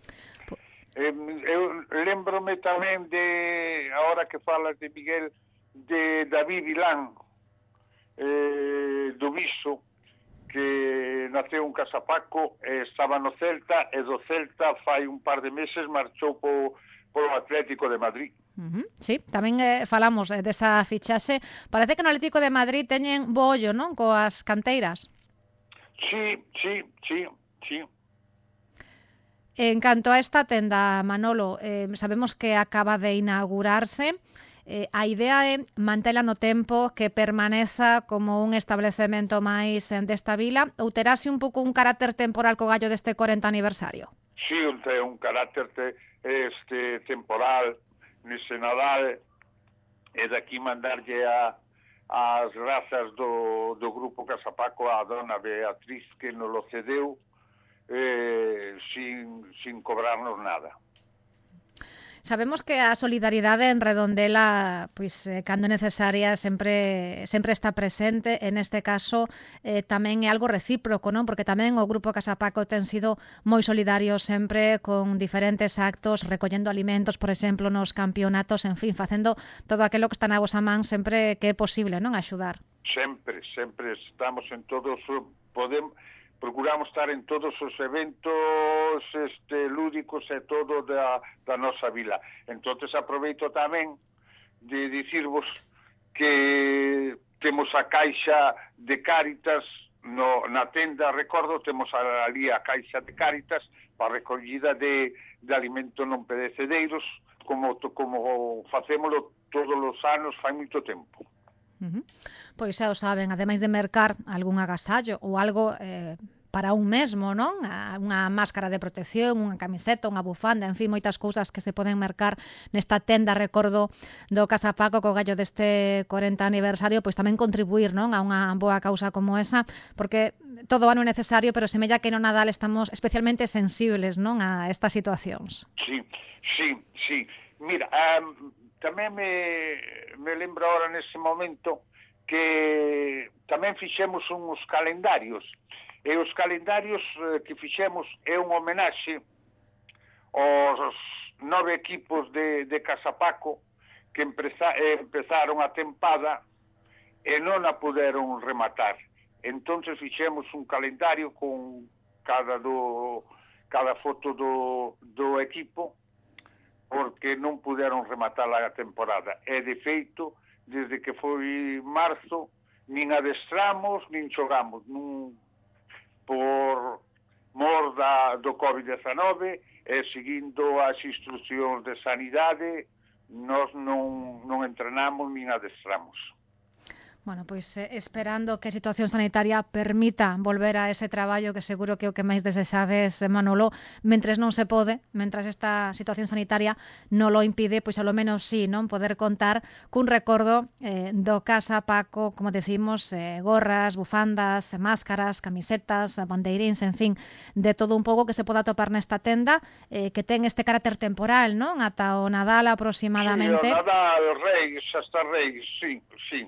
Eu lembrome tamén de, ahora que falas de Miguel, de David Vilán, do Viso, que naceu en Casa Paco, estaba no Celta, e do Celta fai un par de meses marchou polo Atlético de Madrid. Sí, tamén falamos desa fichaxe. Parece que no Atlético de Madrid teñen bo ollo, non, coas canteiras. Sí. En canto a esta tenda, Manolo, sabemos que acaba de inaugurarse. A idea é mantela no tempo, que permaneza como un establecemento máis desta vila, ou terase un pouco un carácter temporal co gallo deste 40 aniversario? Sí, un carácter temporal nese Nadal, e daqui mandarlle as grazas do Grupo Casa Paco a dona Beatriz que nos lo cedeu sin cobrarnos nada. Sabemos que a solidaridade en Redondela, pois cando é necesaria, sempre está presente. En este caso tamén é algo recíproco, non? Porque tamén o Grupo Casa Paco ten sido moi solidario sempre con diferentes actos, recollendo alimentos, por exemplo, nos campeonatos, en fin, facendo todo aquilo que está na vosa man sempre que é posible, non? Axudar. Sempre estamos en todos, procuramos estar en todos os eventos lúdicos e todo da nosa vila. Entonces aproveito tamén de dicirvos que temos a caixa de Cáritas na tenda, recordo, temos ali a caixa de Cáritas para recollida de alimento non perecedeiros, como facémolo todos os anos fai moito tempo. Pois xa o saben, ademais de mercar algún agasallo ou algo para un mesmo, non? Unha máscara de protección, unha camiseta, unha bufanda, en fin, moitas cousas que se poden mercar nesta tenda recordo do Casa Paco co gallo deste 40 aniversario, pois tamén contribuir, non, a unha boa causa como esa, porque todo ano é necesario, pero semella que no Nadal estamos especialmente sensibles, non, a estas situacións. Sí. Mira, tamén me lembro ahora nese momento que tamén fixemos uns calendarios, e os calendarios que fixemos é un homenaxe aos 9 equipos de Casa Paco que empezaron a tempada e non a puderon rematar. Entonces fixemos un calendario con cada foto do equipo, porque non puderon rematar a temporada. E, de feito, desde que foi marzo, nin adestramos, nin xogamos. Por mor do COVID-19 e seguindo as instruccións de sanidade, nós non entrenamos nin adestramos. Bueno, pois esperando que a situación sanitaria permita volver a ese traballo que seguro que é o que máis desexades, Manolo, mentres non se pode, mentres esta situación sanitaria non lo impide, pois ao menos sí, non poder contar cun recordo do Casa Paco, como decimos, gorras, bufandas, máscaras, camisetas, bandeiríns, en fin, de todo un pouco que se poda topar nesta tenda, que ten este carácter temporal, non? Ata o Nadal aproximadamente. Sí, o Nadal, Reis, hasta Reis, sí.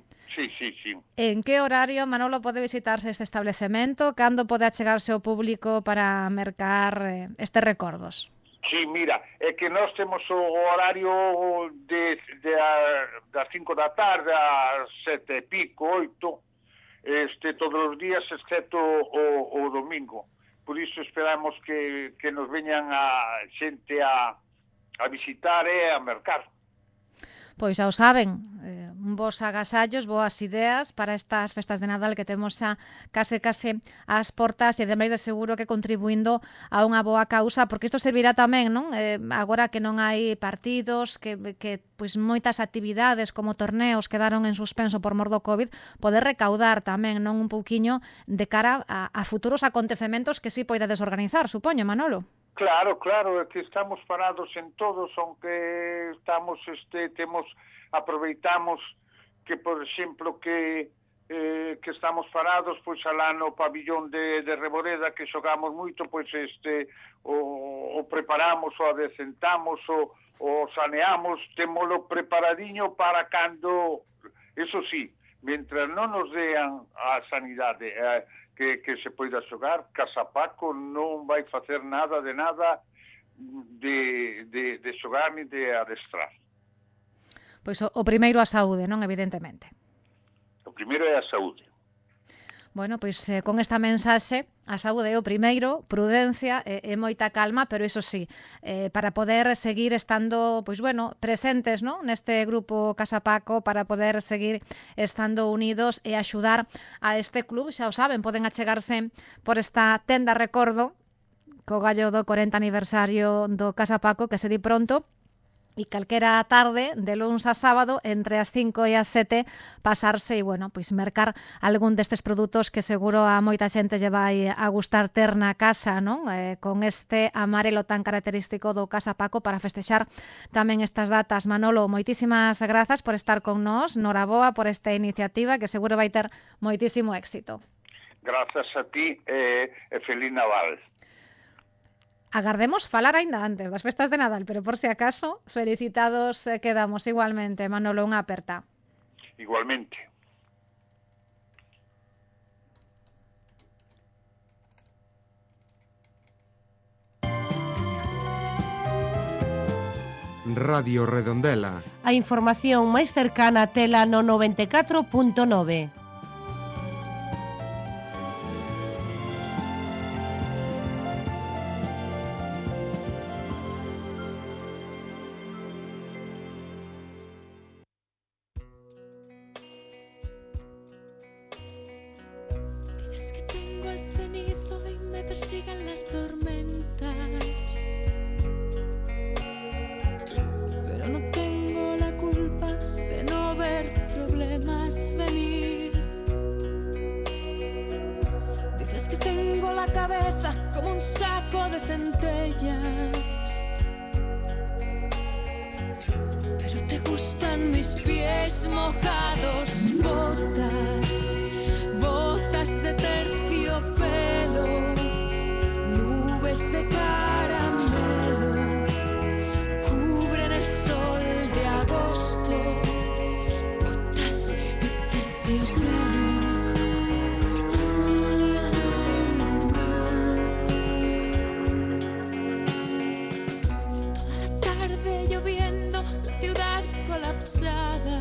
En que horario, Manolo, pode visitarse este establecemento? Cando pode achegarse ao público para mercar estes recordos? Sí, mira, é que nós temos o horario das 5 da tarde ás 7 e pico, 8, todos os días, excepto o domingo. Por iso esperamos que nos veñan a xente a visitar e a mercar. Pois xa o saben, bos agasallos, boas ideas para estas festas de Nadal que temos xa case ás portas e ademais de seguro que contribuindo a unha boa causa, porque isto servirá tamén, non? Agora que non hai partidos, que pois moitas actividades como torneos quedaron en suspenso por mor do COVID, poder recaudar tamén, non, un pouquiño de cara a futuros acontecementos que si poidades organizar, supoño, Manolo. Claro, é que estamos parados en todos, aunque aproveitamos que, por exemplo, que estamos parados, pois alá no pabillón de Reboreda, que xogamos moito, pois o preparamos, o adecentamos, o saneamos, témolo preparadiño para cando, eso sí, mentras non nos dean a sanidade, que se poida xogar, Casa Paco non vai facer nada de xogar ni de adestrar. Pois o primeiro a saúde, non, evidentemente. O primeiro é a saúde. Bueno, pois con esta mensaxe, a saúde é o primeiro, prudencia e moita calma, pero iso sí, para poder seguir estando, pois bueno, presentes, non, neste grupo Casa Paco, para poder seguir estando unidos e axudar a este club, xa o saben, poden achegarse por esta tenda recordo co gallo do 40 aniversario do Casa Paco, que se di pronto, e calquera tarde, de luns a sábado, entre as 5 e as 7, pasarse e, bueno, pois mercar algún destes produtos que seguro a moita xente lle vai a gustar ter na casa, non? Con este amarelo tan característico do Casa Paco para festexar tamén estas datas. Manolo, moitísimas grazas por estar con nós, noraboa por esta iniciativa que seguro vai ter moitísimo éxito. Grazas a ti e feliz Nadal. Agardemos falar aínda antes das festas de Nadal, pero por si acaso, felicitados quedamos igualmente, Manolo, unha aperta. Igualmente. Radio Redondela. A información máis cercana tela no 94.9. Persigan las tormentas, pero no tengo la culpa de no ver problemas venir. Dices que tengo la cara cabeza como un saco de centellas. Pero te gustan mis pies mojados, botas, botas de terciopelo, nubes de caramelo, cubren el sol de agosto, botas de terciopelo. Toda la tarde lloviendo, la ciudad colapsada.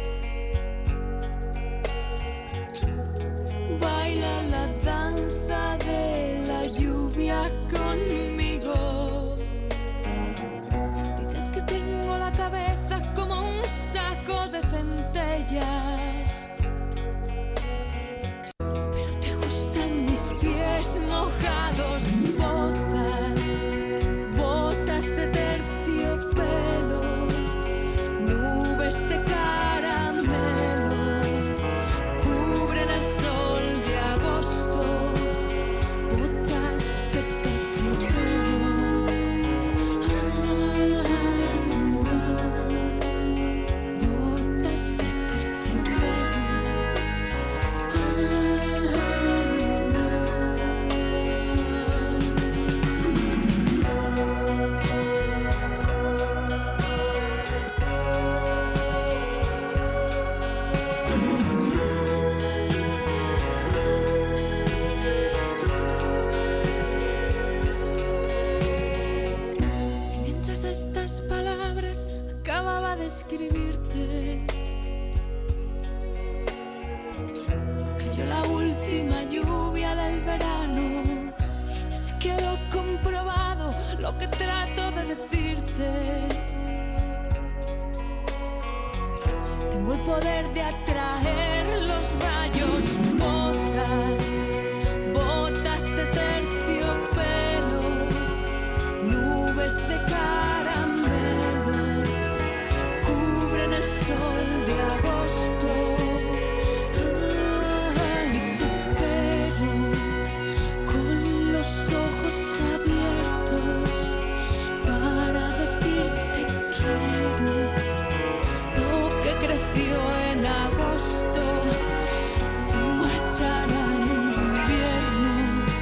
Baila la danza de la lluvia conmigo. Dices que tengo la cabeza como un saco de centellas, pero te gustan mis pies mojados, botas, botas de terciopelo, nubes de caramelo, cubren el sol de agosto, botas de terciopelo. Botas de Y mientras estas palabras acababa de escribirte, cayó la última lluvia del verano. Es que lo he comprobado, lo que trato de decirte. Tengo el poder de atraer los rayos, botas, botas de terciopelo, nubes de caramelo, cubren el sol de agosto. Y te espero con los ojos abiertos para decirte quiero. Lo que creció en agosto se marchará en invierno.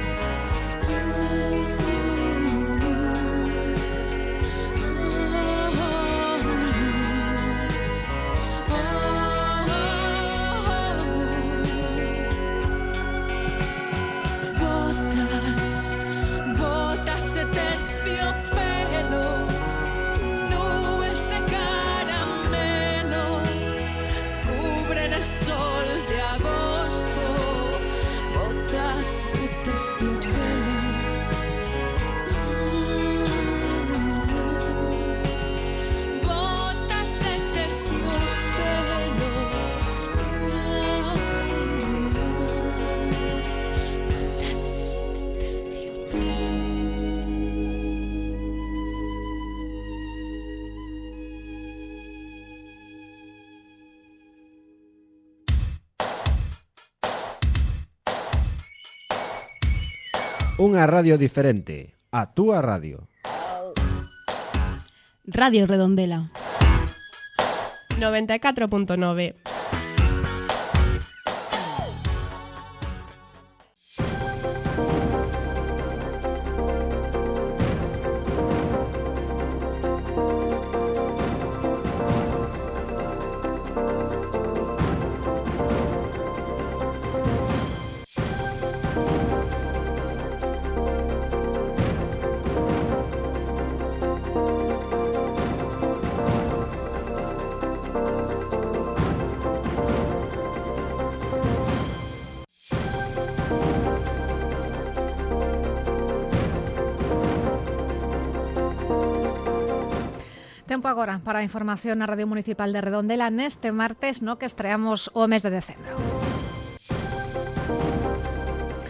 Botas, botas de terciopelo, nubes de caramelo, cubren el sol de agosto, botas de terciopelo. Botas de terciopelo. Botas de terciopelo. Unha radio diferente, a túa radio. Radio Redondela 94.9. Tempo agora para a información na Radio Municipal de Redondela neste martes no que estreamos o mes de decembro.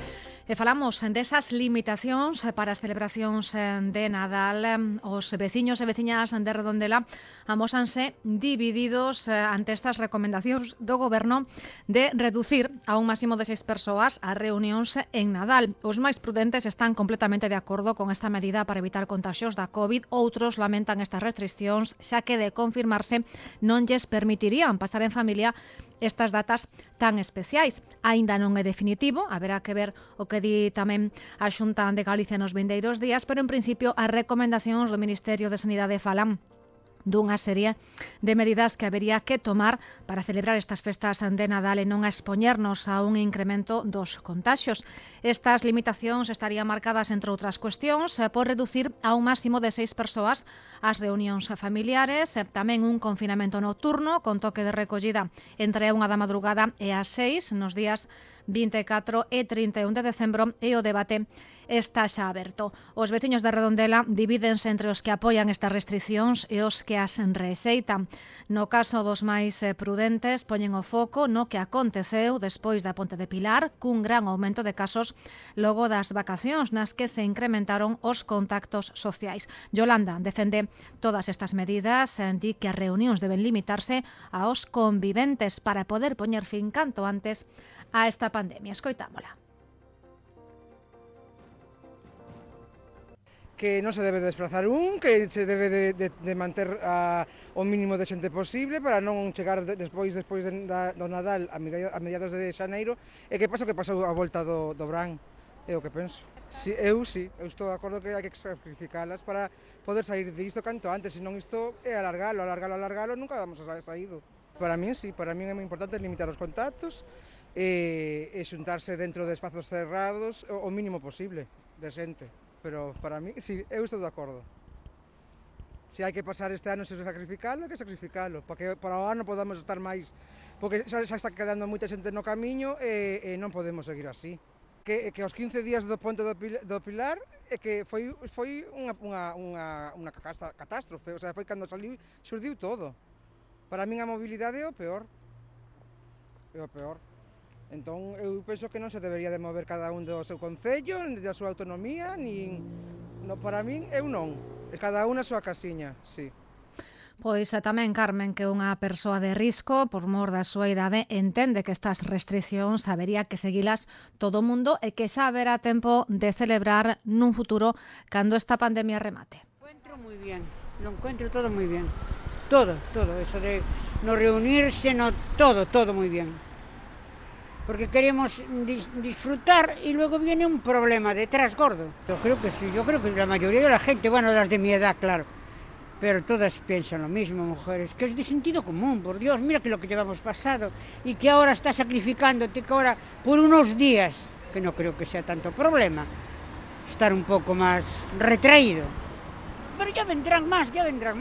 E falamos desas limitacións para as celebracións de Nadal. Os veciños e veciñas de Redondela amósanse divididos ante estas recomendacións do Goberno de reducir a un máximo de 6 persoas as reunións en Nadal. Os máis prudentes están completamente de acordo con esta medida para evitar contaxios da COVID. Outros lamentan estas restriccións, xa que de confirmarse non lles permitirían pasar en familia estas datas tan especiais. Aínda non é definitivo, haberá que ver o que di tamén a Xunta de Galicia nos vindeiros días, pero en principio as recomendacións do Ministerio de Sanidade falan dunha serie de medidas que habería que tomar para celebrar estas festas de Nadal e non a expoñernos a un incremento dos contaxios. Estas limitacións estarían marcadas, entre outras cuestións, por reducir a un máximo de 6 persoas as reunións familiares, tamén un confinamento nocturno con toque de recollida entre a 1 da madrugada e as 6 nos días 24 e 31 de decembro, e o debate está xa aberto. Os veciños de Redondela divídense entre os que apoian estas restriccións e os que as rexeitan. No caso dos máis prudentes, poñen o foco no que aconteceu despois da Ponte de Pilar, cun gran aumento de casos logo das vacacións, nas que se incrementaron os contactos sociais. Yolanda defende todas estas medidas, di que as reunións deben limitarse aos conviventes para poder poñer fin canto antes a esta pandemia. Escoitámola. Que non se debe desplazar que se debe de manter o mínimo de xente posible para non chegar despois do Nadal a mediados de xaneiro. E que pasa que pasou a volta do Brán, é o que penso. Eu estou de acordo que hai que sacrificalas para poder sair disto canto antes, senón isto é alargalo, nunca vamos a saído. Para min é moi importante limitar os contactos e xuntarse dentro de espazos cerrados o mínimo posible de xente. Pero para mí, eu estou de acordo. Se hai que pasar este ano sen sacrificalo, hai que sacrificalo, para que para o ano podamos estar máis, porque xa está quedando moita xente no camiño e non podemos seguir así. Que aos 15 días do Ponte do Pilar que foi unha catástrofe, o sea, foi cando xurdiu todo. Para min a mobilidade é o peor. Entón, eu penso que non se debería de mover cada un do seu concello, nin da súa autonomía, para min, eu non. Cada un a súa casiña, sí. Pois tamén Carmen, que unha persoa de risco, por mor da súa idade, entende que estas restriccións habería que seguilas todo o mundo e que xa haberá tempo de celebrar nun futuro cando esta pandemia remate. Lo encuentro todo muy bien. Todo, eso de no reunirse, todo muy bien. Porque queremos disfrutar y luego viene un problema detrás gordo. Yo creo que sí, la mayoría de la gente, bueno, las de mi edad, claro, pero todas piensan lo mismo, mujeres, que es de sentido común, por Dios, mira que lo que llevamos pasado y que ahora está sacrificándote, que ahora por unos días, que no creo que sea tanto problema, estar un poco más retraído. Pero ya vendrán más.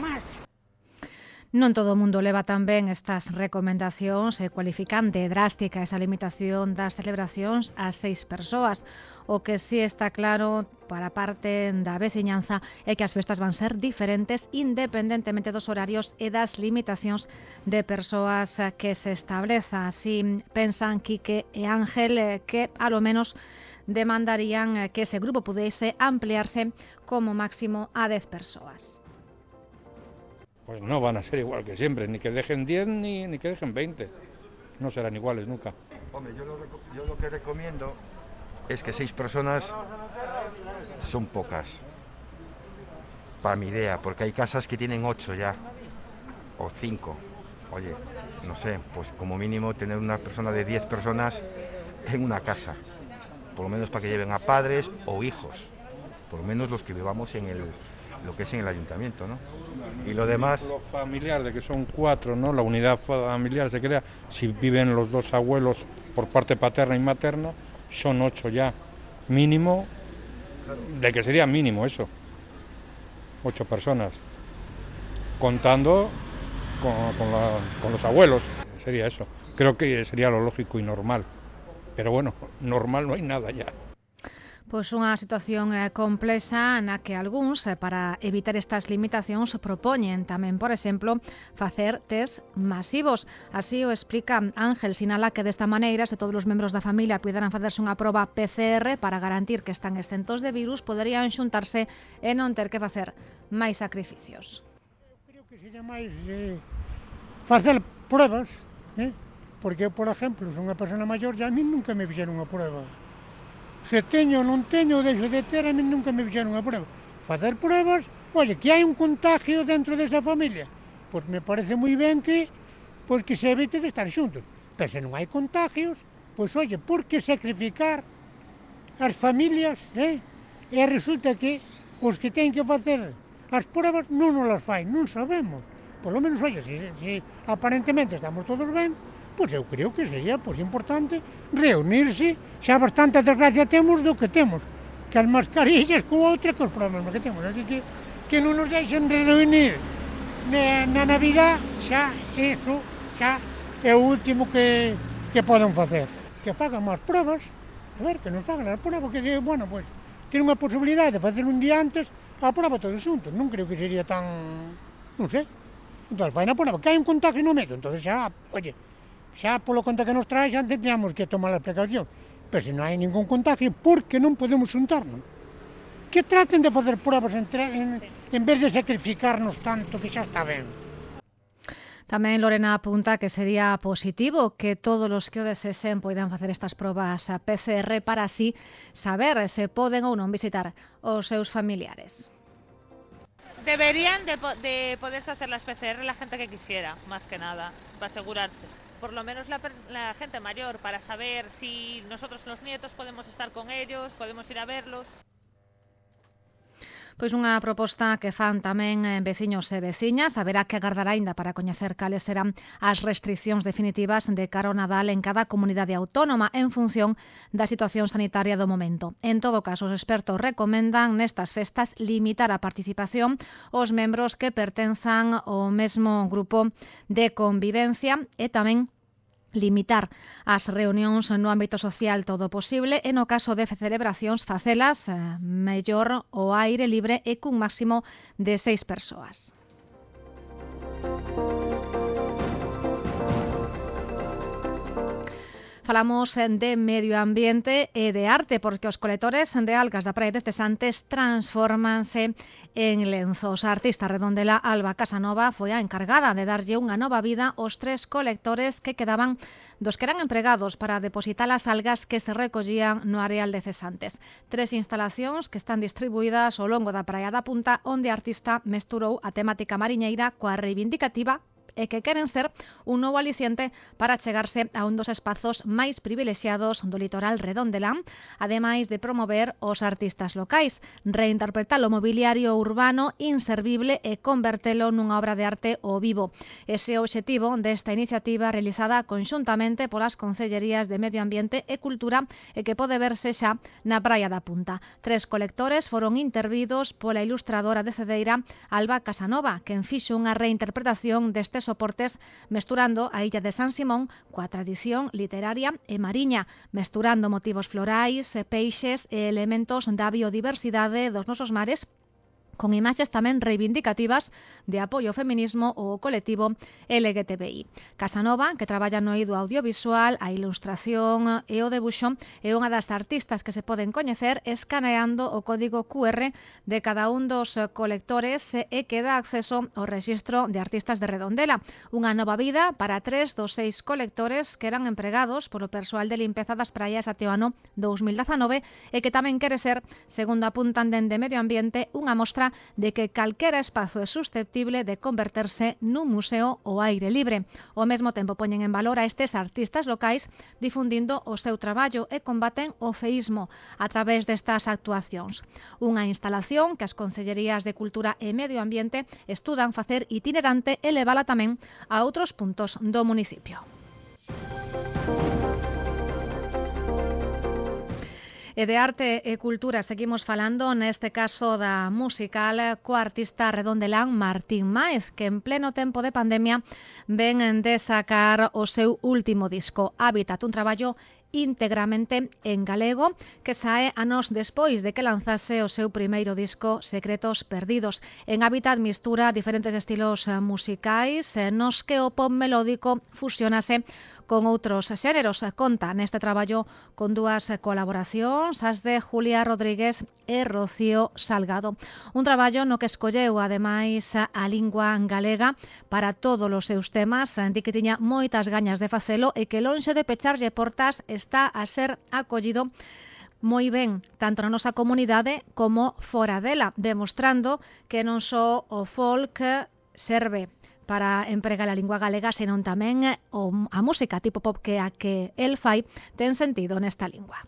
Non todo o mundo leva tamén estas recomendacións e cualifican de drástica esa limitación das celebracións a 6 persoas. O que sí está claro para parte da veciñanza é que as festas van ser diferentes independentemente dos horarios e das limitacións de persoas que se estableza. Así pensan Quique e Ángel que a lo menos demandarían que ese grupo pudiese ampliarse como máximo a 10 persoas. Pues no van a ser igual que siempre, ni que dejen 10 ni que dejen 20. No serán iguales nunca. Hombre, yo lo que recomiendo es que 6 personas son pocas, para mi idea, porque hay casas que tienen 8 ya, o 5. Oye, no sé, pues como mínimo tener una persona de 10 personas en una casa, por lo menos para que lleven a padres o hijos, por lo menos los que vivamos en lo que es en el ayuntamiento, ¿no? Y lo demás... Lo familiar, de que son 4, ¿no? La unidad familiar se crea, si viven los 2 abuelos por parte paterna y materna, son 8 ya, mínimo, de que sería mínimo eso, 8 personas, contando con los abuelos, sería eso. Creo que sería lo lógico y normal, pero bueno, normal no hay nada ya. Pois unha situación complexa na que algúns, para evitar estas limitacións, propoñen tamén, por exemplo, facer test masivos. Así o explica Ángel, sinala que desta maneira, se todos os membros da familia puderan facerse unha proba PCR para garantir que están exentos de virus, poderían xuntarse e non ter que facer máis sacrificios. Creo que sería máis facer pruebas, porque, por exemplo, son unha persona maior e a mí nunca me fixeron unha prueba. Se teño ou non teño, deixo de ter, a mí nunca me fixeron unha prueba. Facer pruebas, oye, que hai un contagio dentro desa familia, pois me parece moi ben que se evite de estar xuntos. Pero se non hai contagios, pois, oye, por que sacrificar as familias, E resulta que os que teñen que facer as pruebas non nos las fai, non sabemos. Por lo menos, oye, se aparentemente estamos todos ben, pois eu creo que sería importante reunirse, xa bastante desgracia temos do que temos, que as mascarillas co outra, que os problemas que temos, así que non nos deixen reunir na Navidad, xa eso, xa é o último que poden facer. Que fagan máis pruebas, a ver, que nos fagan as pruebas, que bueno, pois, ten unha posibilidade de facer un día antes a prova todos xuntos, non creo que sería tan, non sei, entón fai na prova, que hai un contagio no medio, entón xa, oye, xa polo conta que nos trae xa teníamos que tomar a precaución, pero se non hai ningún contagio, por que non podemos xuntarnos? Que traten de facer pruebas en vez de sacrificarnos tanto, que xa está ben. Tamén Lorena apunta que sería positivo que todos os que o desesen poidan facer estas probas a PCR para así saber se poden ou non visitar os seus familiares. Deberían de poderse hacer las PCR la gente que quisiera, más que nada, para asegurarse. Por lo menos la gente mayor, para saber si nosotros los nietos podemos estar con ellos, podemos ir a verlos. Pois unha proposta que fan tamén veciños e veciñas. Haberá que agardar aínda para coñecer cales serán as restriccións definitivas de cara ao Nadal en cada comunidade autónoma en función da situación sanitaria do momento. En todo caso, os expertos recomendan nestas festas limitar a participación aos membros que pertenzan ao mesmo grupo de convivencia e tamén limitar as reunións no ámbito social todo posible e no caso de celebracións facelas mellor ao aire libre e cun máximo de 6 persoas. Falamos de medio ambiente e de arte porque os colectores de algas da praia de Cesantes transfórmanse en lenzos. A artista redondela Alba Casanova foi a encargada de darlle unha nova vida aos 3 colectores que quedaban dos que eran empregados para depositar as algas que se recollían no areal de Cesantes. 3 instalacións que están distribuídas ao longo da praia da Punta, onde a artista mesturou a temática mariñeira coa reivindicativa e que queren ser un novo aliciente para chegarse a un dos espazos máis privilexiados do litoral redondelán, ademais de promover os artistas locais, reinterpretar o mobiliario urbano inservible e convertelo nunha obra de arte ao vivo. Ese é o obxectivo desta iniciativa realizada conxuntamente polas Concellerías de Medio Ambiente e Cultura e que pode verse xa na Praia da Punta. 3 colectores foron intervidos pola ilustradora de Cedeira Alba Casanova, quen fixo unha reinterpretación destes soportes mesturando a illa de San Simón coa tradición literaria e mariña, mesturando motivos florais, peixes e elementos da biodiversidade dos nosos mares, con imaxes tamén reivindicativas de apoio ao feminismo ou ao colectivo LGTBI. Casanova, que traballa no eido audiovisual, a ilustración e o debuxo, é unha das artistas que se poden coñecer escaneando o código QR de cada un dos colectores e que dá acceso ao rexistro de artistas de Redondela. Unha nova vida para 3 dos 6 colectores que eran empregados polo persoal de limpeza das praias até o ano 2019 e que tamén quere ser, segundo apuntan dende Medio Ambiente, unha mostra de que calquera espazo é susceptible de converterse nun museo ao aire libre. Ao mesmo tempo poñen en valor a estes artistas locais difundindo o seu traballo e combaten o feísmo a través destas actuacións. Unha instalación que as Concellerías de Cultura e Medio Ambiente estudan facer itinerante e levala tamén a outros puntos do municipio. E de arte e cultura seguimos falando, neste caso da musical, coa artista redondelán Martín Máez, que en pleno tempo de pandemia ven de sacar o seu último disco, Hábitat, un traballo íntegramente en galego, que sae anos despois de que lanzase o seu primeiro disco Secretos Perdidos. En Hábitat mistura diferentes estilos musicais nos que o pop melódico fusionase con outros xéneros. Conta neste traballo con dúas colaboracións, as de Julia Rodríguez e Rocío Salgado. Un traballo no que escolleu, ademais, a lingua galega para todos os seus temas. Di que tiña moitas gañas de facelo e que lonxe de pecharlle portas está a ser acollido moi ben, tanto na nosa comunidade como fora dela, demostrando que non só o folk serve para empregar a lingua galega, senón tamén a música tipo pop que a que el fai ten sentido nesta lingua.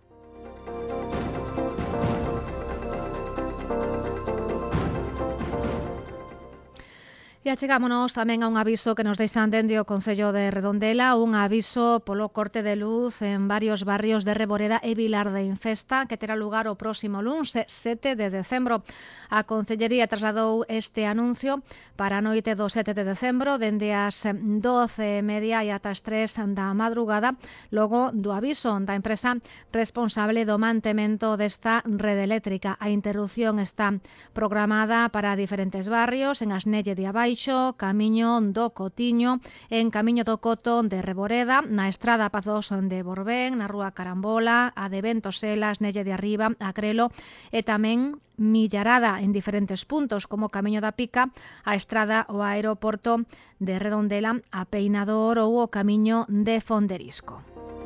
E achegámonos tamén a un aviso que nos deixan dende o Concello de Redondela, un aviso polo corte de luz en varios barrios de Reboreda e Vilar de Infesta, que terá lugar o próximo luns, 7 de decembro. A Concellería trasladou este anuncio para a noite do 7 de decembro, dende as 12:30 e ata as 3 da madrugada, logo do aviso da empresa responsable do mantemento desta rede eléctrica. A interrupción está programada para diferentes barrios, en Asnelle de Abaixo, Camiño do Cotiño, en Camiño do Coto de Reboreda, na Estrada Pazos de Borbén, na Rúa Carambola, a de Ventosela, Asnelle de Arriba, a Crelo e tamén Millarada en diferentes puntos, como Camiño da Pica, a Estrada ou a Aeroporto de Redondela, a Peinador ou o Camiño de Fonderisco.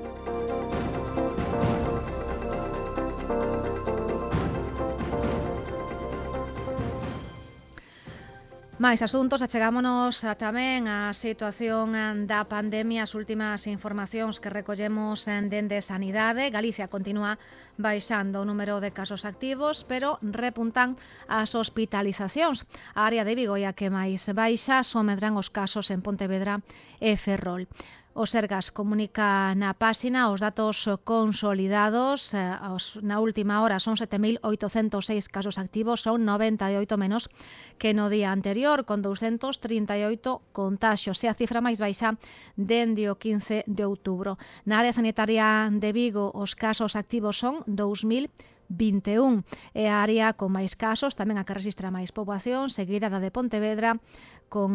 Mais asuntos, achegámonos tamén á situación da pandemia, as últimas informacións que recollemos dende Sanidade. Galicia continúa baixando o número de casos activos, pero repuntan as hospitalizacións. A área de Vigo é a que máis baixa, só medran os casos en Pontevedra e Ferrol. O Sergas comunica na páxina os datos consolidados. Na última hora son 7.806 casos activos, son 98 menos que no día anterior, con 238 contaxios. É a cifra máis baixa dende o 15 de outubro. Na área sanitaria de Vigo, os casos activos son 2.021. É a área con máis casos, tamén a que registra máis poboación, seguida da de Pontevedra, con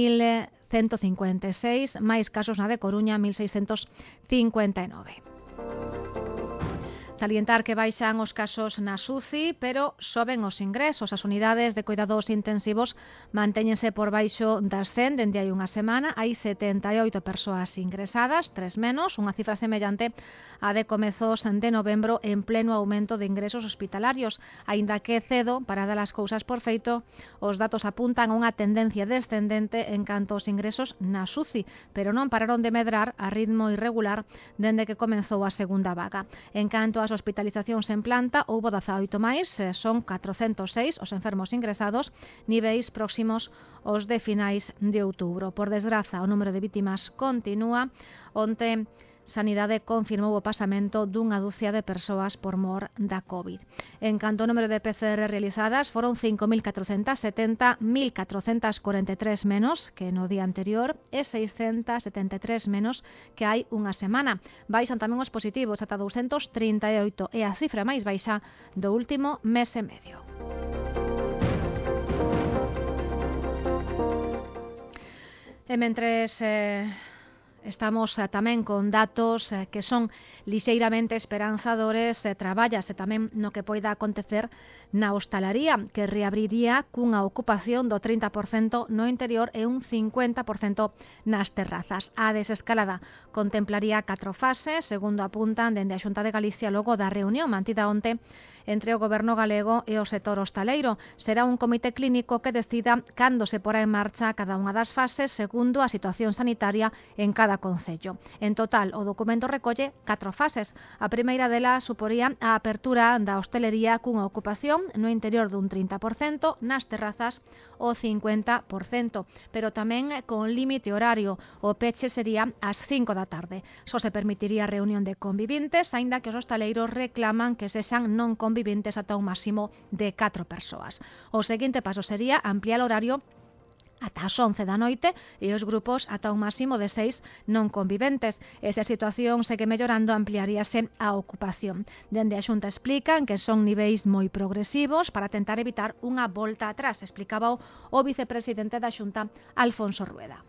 1.156, máis casos na de Coruña, 1.659. Salientar que baixan os casos na SUCI, pero soben os ingresos. As unidades de cuidados intensivos mantéñense por baixo das 100 dende hai unha semana. Hai 78 persoas ingresadas, 3 menos, unha cifra semellante a de comezos de novembro en pleno aumento de ingresos hospitalarios. Aínda que cedo para dar as cousas por feito, os datos apuntan a unha tendencia descendente en canto aos ingresos na SUCI, pero non pararon de medrar a ritmo irregular dende que comezou a segunda vaga. En canto ás hospitalizacións en planta, houbo 18 máis, son 406 os enfermos ingresados, niveis próximos aos de finais de outubro. Por desgraza, o número de vítimas continúa. Onte, Sanidade confirmou o pasamento dunha dúcia de persoas por mor da COVID. En canto ao número de PCR realizadas, foron 5.470, 1.443 menos que no día anterior e 673 menos que hai unha semana. Baixan tamén os positivos ata 238 e a cifra máis baixa do último mes e medio. E mentres estamos tamén con datos que son lixeiramente esperanzadores. Trabállase tamén no que poida acontecer na hostalaría, que reabriría cunha ocupación do 30% no interior e un 50% nas terrazas. A desescalada contemplaría 4 fases, segundo apuntan dende a Xunta de Galicia logo da reunión mantida onte entre o Goberno galego e o sector hostaleiro. Será un comité clínico que decida cando se porá en marcha cada unha das fases segundo a situación sanitaria en cada concello. En total, o documento recolle 4 fases. A primeira delas suporía a apertura da hostelería cunha ocupación no interior dun 30%, nas terrazas o 50%, pero tamén con límite horario. O peche sería ás 5 da tarde. Só se permitiría reunión de conviventes, aínda que os hostaleiros reclaman que sexan non conviventes ata un máximo de 4 persoas. O seguinte paso sería ampliar o horario ata as 11 da noite e os grupos ata un máximo de 6 non conviventes. E se a situación segue mellorando, ampliaríase a ocupación. Dende a Xunta explican que son niveis moi progresivos para tentar evitar unha volta atrás, explicaba o vicepresidente da Xunta, Alfonso Rueda.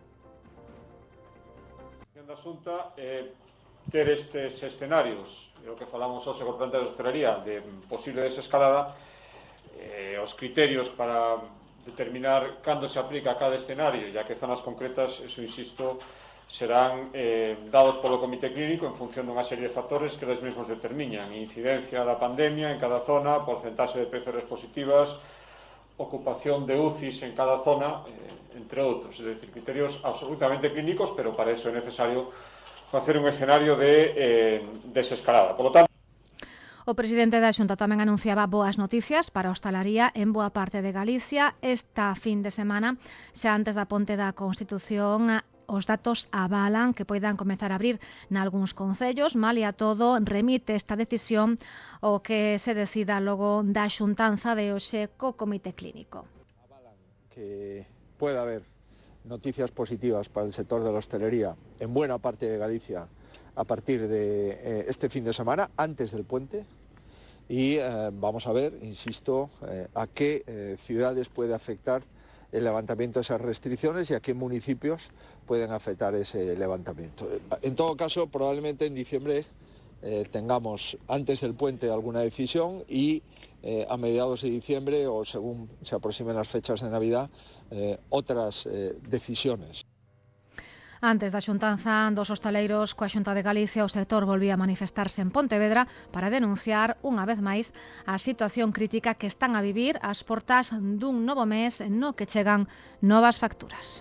A Xunta ter estes escenarios, o que falamos hoxe co planta de hostelería, de posible desescalada, os criterios para determinar cando se aplica a cada escenario, ya que zonas concretas, eso insisto, serán dados polo Comité Clínico en función dunha serie de factores que eles mesmos determinan: incidencia da pandemia en cada zona, porcentaxe de PCRs positivas, ocupación de UCIs en cada zona, entre outros. Es decir, criterios absolutamente clínicos, pero para eso é necesario facer un escenario de desescalada. Por lo tanto, o presidente da Xunta tamén anunciaba boas noticias para a hostalaría en boa parte de Galicia. Esta fin de semana, xa antes da ponte da Constitución, os datos avalan que poidan comezar a abrir nalgúns concellos. Malia todo, remite esta decisión o que se decida logo da xuntanza de hoxe co Comité Clínico. Que pueda haber noticias positivas para el sector de la hostelería en buena parte de Galicia a partir de este fin de semana, antes del puente, y vamos a ver, insisto, a qué ciudades puede afectar el levantamiento de esas restricciones y a qué municipios pueden afectar ese levantamiento. En todo caso, probablemente en diciembre tengamos antes del puente alguna decisión y a mediados de diciembre o según se aproximen las fechas de Navidad otras decisiones. Antes da xuntanza dos hostaleiros coa Xunta de Galicia, o sector volvía a manifestarse en Pontevedra para denunciar unha vez máis a situación crítica que están a vivir ás portas dun novo mes no que chegan novas facturas.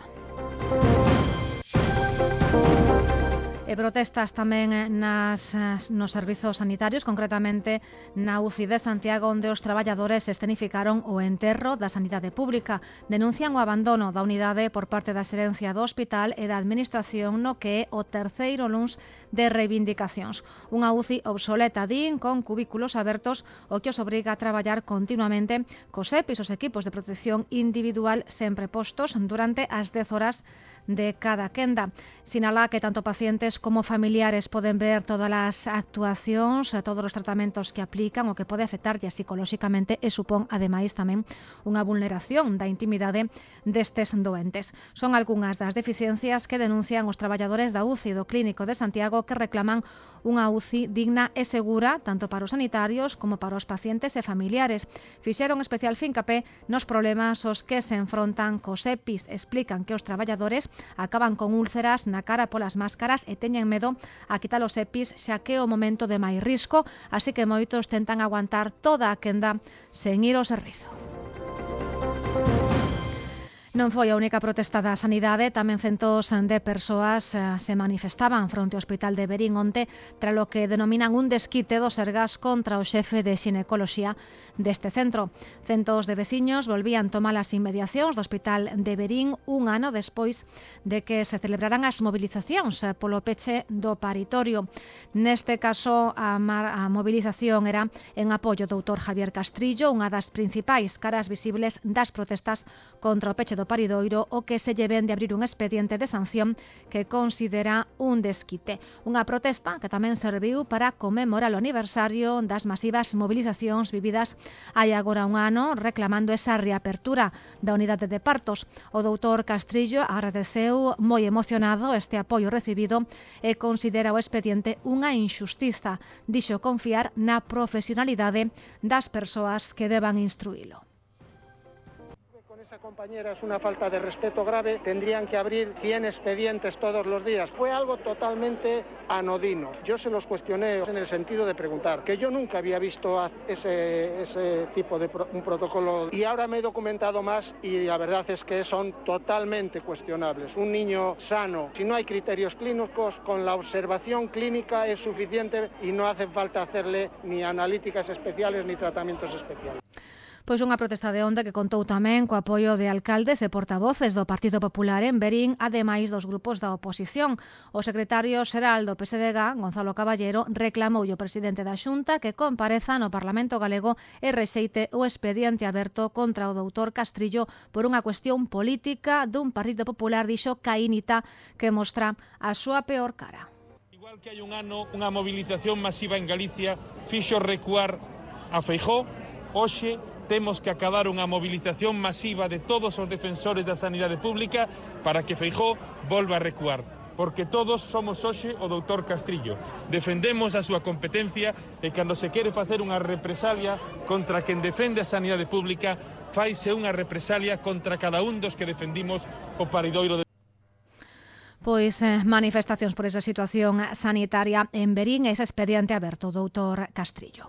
E protestas tamén nos servizos sanitarios, concretamente na UCI de Santiago, onde os traballadores escenificaron o enterro da sanidade pública. Denuncian o abandono da unidade por parte da xerencia do hospital e da administración no que é o terceiro luns de reivindicacións. Unha UCI obsoleta, din, con cubículos abertos, o que os obriga a traballar continuamente cos EPIs, os equipos de protección individual, sempre postos durante as 10 horas de cada quenda. Sinala que tanto pacientes como familiares poden ver todas as actuacións, todos os tratamentos que aplican, o que pode afectarlle psicolóxicamente e supón, ademais, tamén unha vulneración da intimidade destes doentes. Son algunhas das deficiencias que denuncian os traballadores da UCI do Clínico de Santiago, que reclaman unha UCI digna e segura tanto para os sanitarios como para os pacientes e familiares. Fixeron especial fincapé nos problemas os que se enfrontan cos EPIs. Explican que os traballadores acaban con úlceras na cara polas máscaras e teñen medo a quitar os EPIs, xa que é o momento de máis risco, así que moitos tentan aguantar toda a quenda sen ir ao servizo. Non foi a única protesta da sanidade, tamén centos de persoas se manifestaban fronte ao Hospital de Verín onte tralo que denominan un desquite do Sergas contra o xefe de xinecoloxía deste centro. Centos de veciños volvían tomar as inmediacións do Hospital de Verín un ano despois de que se celebraran as mobilizacións polo peche do paritorio. Neste caso, a mobilización era en apoio do doutor Javier Castrillo, unha das principais caras visibles das protestas contra o peche do paridoiro, o que se lle ven de abrir un expediente de sanción que considera un desquite. Unha protesta que tamén serviu para conmemorar o aniversario das masivas mobilizacións vividas hai agora un ano, reclamando esa reapertura da unidade de partos. O doutor Castrillo agradeceu moi emocionado este apoio recibido e considera o expediente unha injustiza. Dixo confiar na profesionalidade das persoas que deban instruílo. Compañera, es una falta de respeto grave, tendrían que abrir 100 expedientes todos los días. Fue algo totalmente anodino. Yo se los cuestioné en el sentido de preguntar, que yo nunca había visto ese tipo de un protocolo y ahora me he documentado más y la verdad es que son totalmente cuestionables. Un niño sano, si no hay criterios clínicos, con la observación clínica es suficiente y no hace falta hacerle ni analíticas especiales ni tratamientos especiales. Pois unha protesta de onde que contou tamén co apoio de alcaldes e portavoces do Partido Popular en Verín, ademais dos grupos da oposición. O secretario xeral do PSDG, Gonzalo Caballero, reclamou ao presidente da Xunta que compareza no Parlamento galego e rexeite o expediente aberto contra o doutor Castrillo por unha cuestión política dun Partido Popular, dixo Caínita, que mostra a súa peor cara. Igual que hai un ano unha movilización masiva en Galicia fixo recuar a Feijóo, hoxe temos que acabar unha movilización masiva de todos os defensores da sanidade pública para que Feijóo volva a recuar, porque todos somos hoxe o doutor Castrillo. Defendemos a súa competencia e cando se quere facer unha represalia contra quen defende a sanidade pública, faise unha represalia contra cada un dos que defendimos o paridoiro de... Pois manifestacións por esa situación sanitaria en Verín e ese expediente aberto, doutor Castrillo.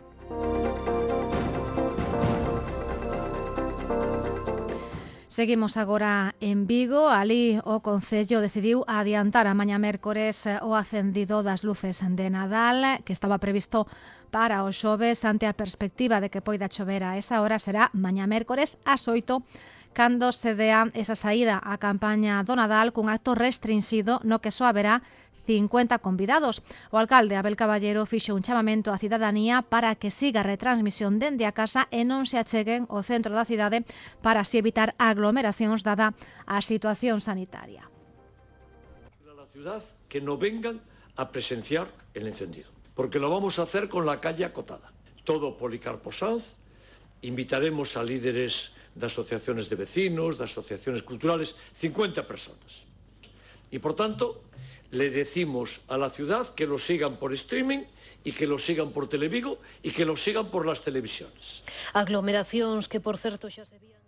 Seguimos agora en Vigo. Ali o Concello decidiu adiantar a mañá mércores o acendido das luces de Nadal, que estaba previsto para o xoves. Ante a perspectiva de que poida chover a esa hora, será mañá mércores ás 8, cando se dea esa saída á campaña do Nadal cun acto restringido no que só haberá 50 convidados. O alcalde Abel Caballero fixo un chamamento á cidadanía para que siga a retransmisión dende a casa e non se acheguen ao centro da cidade para así evitar aglomeracións dada a situación sanitaria. A la ciudad que no vengan a presenciar el encendido, porque lo vamos a hacer con la calle acotada. Todo Policarpo Sanz, invitaremos a líderes de asociaciones de vecinos, de asociaciones culturales, 50 personas. Y por tanto, le decimos a la ciudad que lo sigan por streaming y que lo sigan por Televigo y que lo sigan por las televisiones. Aglomeracións que, por certo, xa se vían...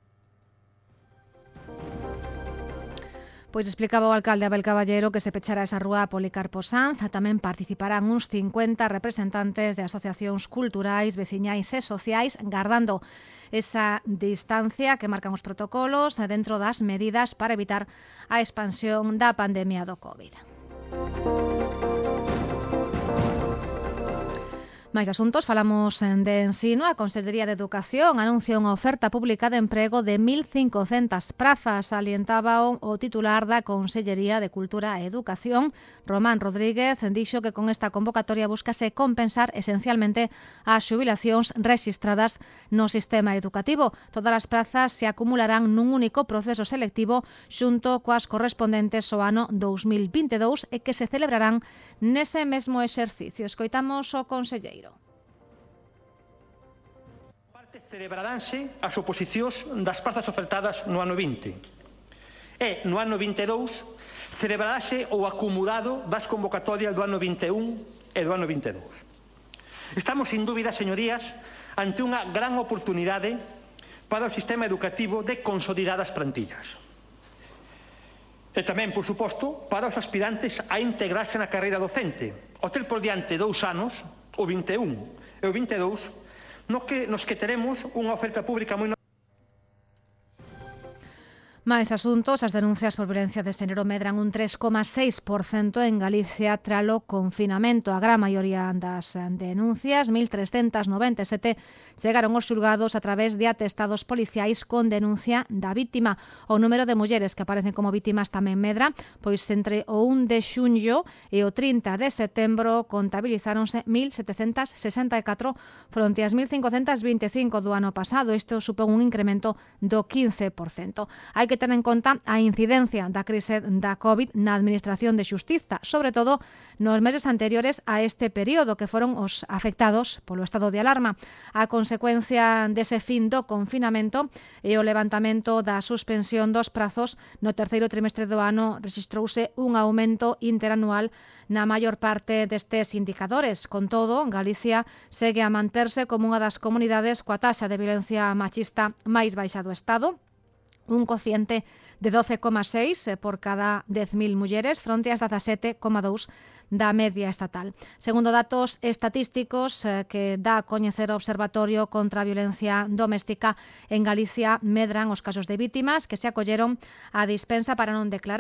Pois explicaba o alcalde Abel Caballero que se pechará esa rúa Policarpo Sanz. Tamén participarán uns 50 representantes de asociacións culturais, veciñais e sociais, gardando esa distancia que marcan os protocolos dentro das medidas para evitar a expansión da pandemia do COVID. Mais asuntos, falamos de ensino. A Consellería de Educación anuncia unha oferta pública de emprego de 1.500 prazas. Alientaba o titular da Consellería de Cultura e Educación, Román Rodríguez, dixo que con esta convocatoria búscase compensar esencialmente as xubilacións rexistradas no sistema educativo. Todas as prazas se acumularán nun único proceso selectivo xunto coas correspondentes ao ano 2022 e que se celebrarán nese mesmo exercicio. Escoitamos o conselleiro. Celebraránse as oposicións das prazas ofertadas no ano 20. E no ano 22 celebrarase o acumulado das convocatorias do ano 21 e do ano 22. Estamos, sin dúbida, señorías, ante unha gran oportunidade para o sistema educativo de consolidar as plantillas. E tamén, por suposto, para os aspirantes a integrarse na carreira docente. O ter por diante 2 anos, o 21 e o 22, nos que teremos unha oferta pública moi... Máis asuntos, as denuncias por violencia de xénero medran un 3,6% en Galicia tralo confinamento. A gran maioría das denuncias, 1.397, chegaron aos xulgados a través de atestados policiais con denuncia da vítima. O número de mulleres que aparecen como vítimas tamén medra, pois entre o 1 de xunio e o 30 de setembro contabilizáronse 1.764 fronte ás 1.525 do ano pasado. Isto supón un incremento do 15%. Hai que ter en conta a incidencia da crise da COVID na Administración de Xustiza, sobre todo nos meses anteriores a este período, que foron os afectados polo estado de alarma. A consecuencia dese fin do confinamento e o levantamento da suspensión dos prazos no terceiro trimestre do ano rexistrouse un aumento interanual na maior parte destes indicadores. Con todo, Galicia segue a manterse como unha das comunidades coa taxa de violencia machista máis baixa do Estado, un cociente de 12,6 por cada 10.000 mulleres fronte ás 17,2 da media estatal. Segundo datos estatísticos que dá a coñecer o Observatorio contra a Violencia Doméstica, en Galicia medran os casos de vítimas que se acolleron á dispensa para non declarar.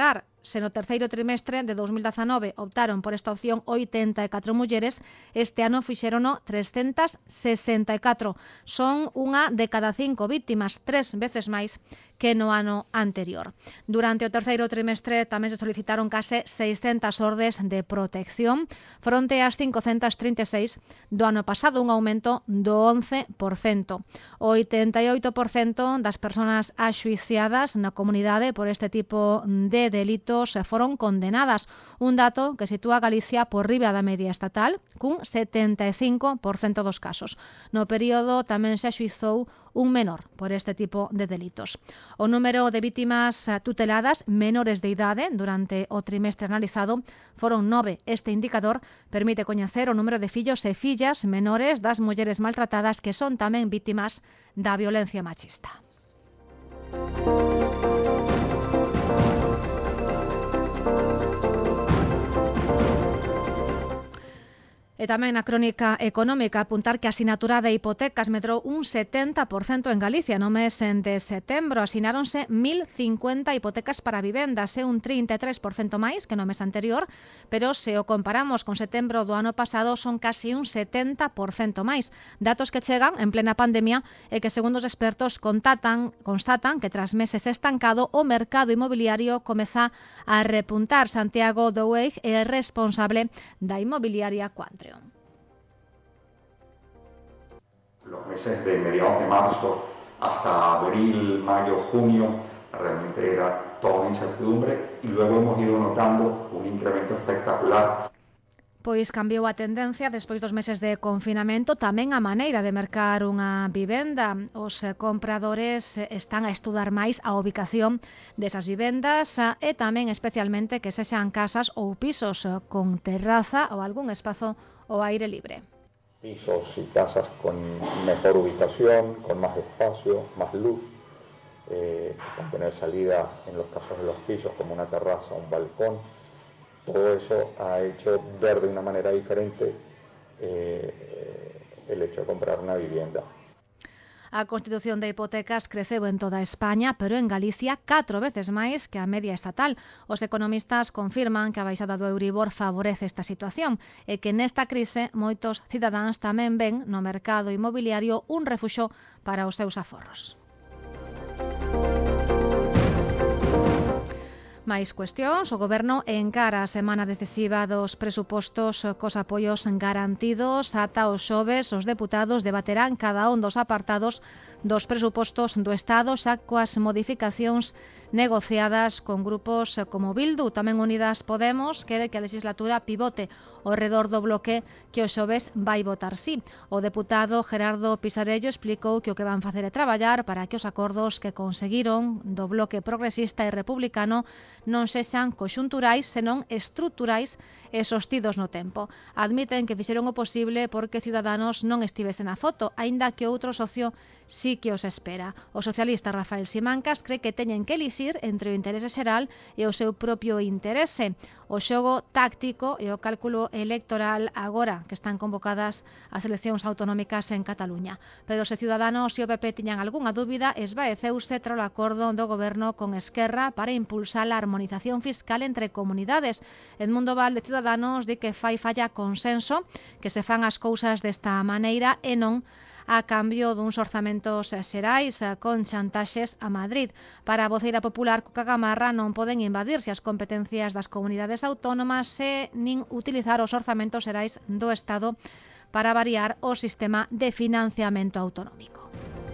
Se no terceiro trimestre de 2019 optaron por esta opción 84 mulleres, este ano fixérono 364. Son unha de cada 5 víctimas, 3 veces máis que no ano anterior. Durante o terceiro trimestre tamén se solicitaron case 600 ordes de protección fronte ás 536 do ano pasado, un aumento do 11%. O 88% das persoas axuiciadas na comunidade por este tipo de delitos foron condenadas, un dato que sitúa a Galicia por riba da media estatal, cun 75% dos casos. No período tamén se axuizou un menor por este tipo de delitos. O número de vítimas tuteladas menores de idade durante o trimestre analizado foron 9. Este indicador permite coñecer o número de fillos e fillas menores das mulleres maltratadas que son tamén vítimas da violencia machista. E tamén na crónica económica apuntar que a asinatura de hipotecas medrou un 70% en Galicia. No mes de setembro asináronse 1.050 hipotecas para vivendas, un 33% máis que no mes anterior, pero se o comparamos con setembro do ano pasado son casi un 70% máis. Datos que chegan en plena pandemia e que, segundo os expertos, constatan que tras meses estancado o mercado inmobiliario comeza a repuntar. Santiago Doueig é responsable da inmobiliaria Quantreon. Los meses de mediados de marzo hasta abril, mayo, junio, realmente era toda incertidumbre y luego hemos ido notando un incremento espectacular. Pois cambiou a tendencia despois dos meses de confinamento, tamén a maneira de mercar unha vivenda. Os compradores están a estudar máis a ubicación desas vivendas e tamén especialmente que sexan casas ou pisos con terraza ou algún espazo ao aire libre. Pisos y casas con mejor ubicación, con más espacio, más luz, con tener salida en los casos de los pisos como una terraza, un balcón. Todo eso ha hecho ver de una manera diferente el hecho de comprar una vivienda. A constitución de hipotecas creceu en toda España, pero en Galicia 4 veces máis que a media estatal. Os economistas confirman que a baixada do Euribor favorece esta situación e que nesta crise moitos cidadáns tamén ven no mercado inmobiliario un refuxo para os seus aforros. Máis cuestións, o Goberno encara a semana decisiva dos presupostos cos apoios garantidos. Ata o xoves, os deputados debaterán cada un dos apartados dos presupostos do Estado, xa coas modificacións negociadas con grupos como Bildu. Tamén Unidas Podemos quere que a legislatura pivote ao redor do bloque que o xoves vai votar sí. O deputado Gerardo Pisarello explicou que o que van facer é traballar para que os acordos que conseguiron do bloque progresista e republicano non sexan conxunturais, senón estruturais e sostidos no tempo. Admiten que fixeron o posible porque Ciudadanos non estivese na foto, aínda que outro socio sí que os espera. O socialista Rafael Simancas cree que teñen que elixir entre o interese xeral e o seu propio interese. O xogo táctico e o cálculo electoral agora que están convocadas as eleccións autonómicas en Cataluña. Pero se Ciudadanos e o PP tiñan algunha dúbida, esvaeceuse tras o acordo do Goberno con Esquerra para impulsar a armonización fiscal entre comunidades. Edmundo Val de Ciudadanos di que fai falla consenso que se fan as cousas desta maneira e non a cambio duns orzamentos xerais con chantaxes a Madrid. Para a voceira popular Cuca Gamarra non poden invadirse as competencias das comunidades autónomas e nin utilizar os orzamentos xerais do Estado para variar o sistema de financiamento autonómico.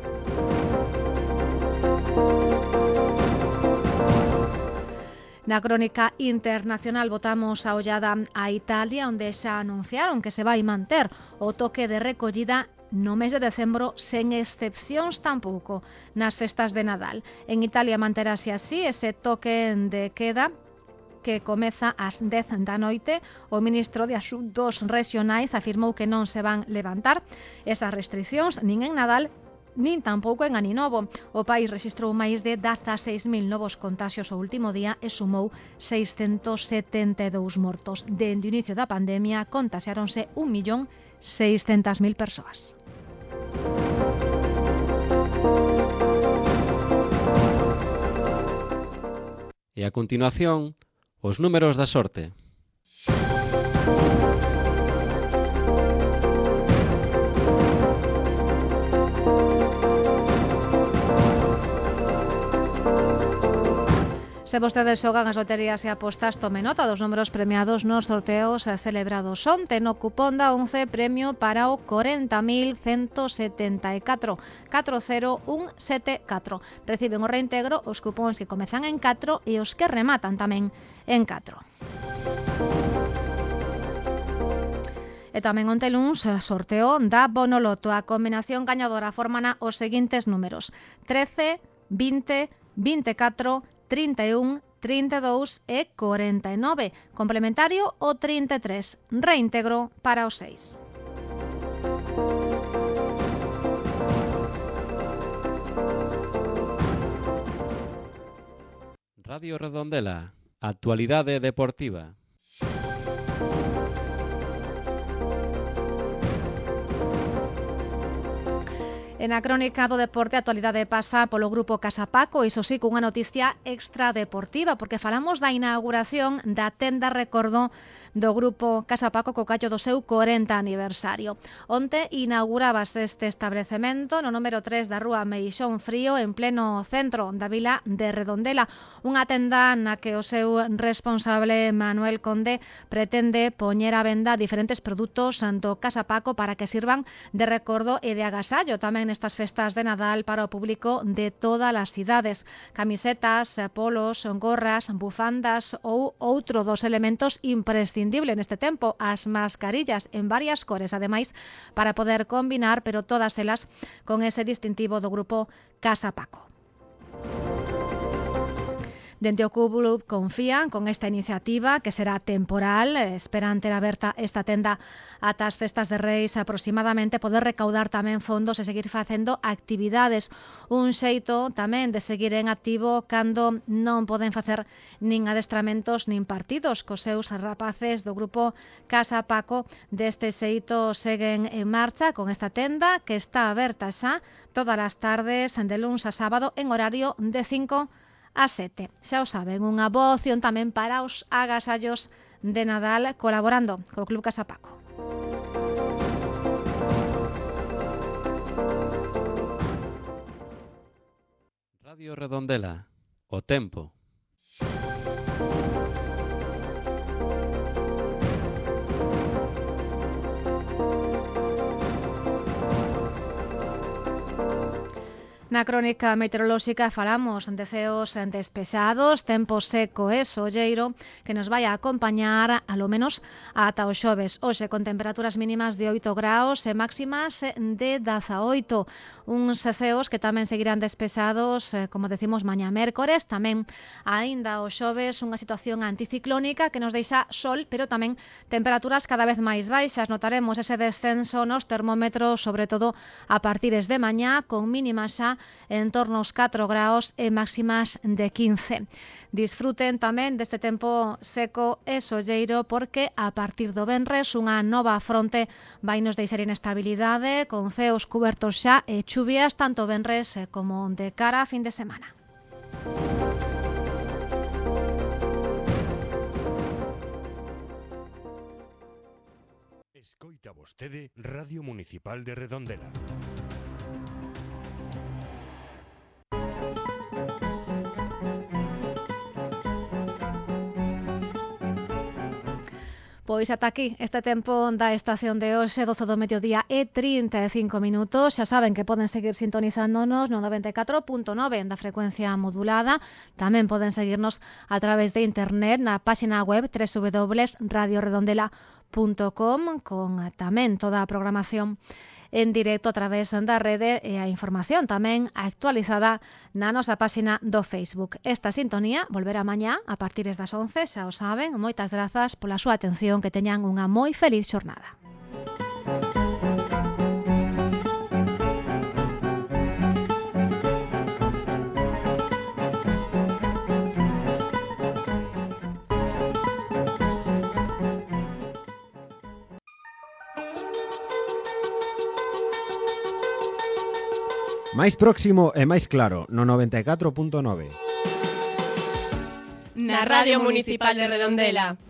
Na crónica internacional botamos a ollada a Italia, onde xa anunciaron que se vai manter o toque de recollida no mes de decembro, sen excepcións tampouco nas festas de Nadal. En Italia manterase así ese toque de queda que comeza ás 10 da noite. O ministro de Asuntos Regionais afirmou que non se van levantar esas restricións nin en Nadal nin tampouco en Aninovo. O país rexistrou máis de 16.000 novos contaxios o último día e sumou 672 mortos. Dende o inicio da pandemia contaxiáronse 1.600.000 persoas. E a continuación, Os números da sorte. Se vostedes xogan as loterías e apostas, tome nota dos números premiados nos sorteos celebrados onte. No cupón da 11, premio para o 40.174 40174. Reciben o reintegro os cupóns que comezan en 4 e os que rematan tamén en 4. E tamén onte luns sorteo da Bonoloto. A combinación gañadora formana os seguintes números: 13, 20, 24, 31, 32 e 49. Complementario o 33. Reintegro para os 6. Radio Redondela. Actualidade deportiva. En a crónica do deporte, a actualidade pasa polo grupo Casa Paco, iso sí, cunha noticia extradeportiva, porque falamos da inauguración da tenda recordo do grupo Casa Paco co callo do seu 40 aniversario. Onte inaugurábase este establecemento no número 3 da rúa Meixón Frío, en pleno centro da vila de Redondela, unha tenda na que o seu responsable Manuel Conde pretende poñer á venda diferentes produtos do Casa Paco para que sirvan de recordo e de agasallo tamén nestas festas de Nadal para o público de todas as idades. Camisetas, polos, gorras, bufandas ou outro dos elementos imprescindibles neste tempo, as mascarillas en varias cores, ademais, para poder combinar, pero todas elas con ese distintivo do grupo Casa Paco. Dende o club confían con esta iniciativa, que será temporal, esperan ter aberta esta tenda ata as festas de Reis aproximadamente, poder recaudar tamén fondos e seguir facendo actividades. Un xeito tamén de seguir en activo cando non poden facer nin adestramentos nin partidos cos seus rapaces do grupo Casa Paco. Deste xeito seguen en marcha con esta tenda que está aberta xa todas as tardes de luns a sábado en horario de 5 a 7. Xa o saben, unha boa opción tamén para os agasallos de Nadal colaborando co Club Casa Paco. Radio Redondela. O tempo. Na crónica meteorolóxica falamos de ceos despexados, tempo seco e solleiro que nos vai a acompañar alo menos ata o xoves. Hoxe con temperaturas mínimas de 8 graus e máximas de 18. Uns ceos que tamén seguirán despexados, como decimos, mañá mércores. Tamén aínda o xoves unha situación anticiclónica que nos deixa sol, pero tamén temperaturas cada vez máis baixas. Notaremos ese descenso nos termómetros, sobre todo a partires de mañá, con mínimas xa en torno aos 4 graus e máximas de 15. Disfruten tamén deste tempo seco e solleiro porque a partir do venres unha nova fronte vai nos deixar inestabilidade con ceos cubertos xa e chuvias tanto venres como de cara a fin de semana. Escoita vostede Radio Municipal de Redondela. Pois ata aquí este tempo da estación de hoxe, 12 do mediodía e 35 minutos. Xa saben que poden seguir sintonizándonos no 94.9 da frecuencia modulada. Tamén poden seguirnos a través de internet na páxina web www.radioredondela.com con tamén toda a programación en directo a través da rede e a información tamén actualizada na nosa páxina do Facebook. Esta sintonía volverá mañá a partir das 11, xa o saben. Moitas grazas pola súa atención, que teñan unha moi feliz xornada. Máis próximo e máis claro no 94.9. na Radio Municipal de Redondela.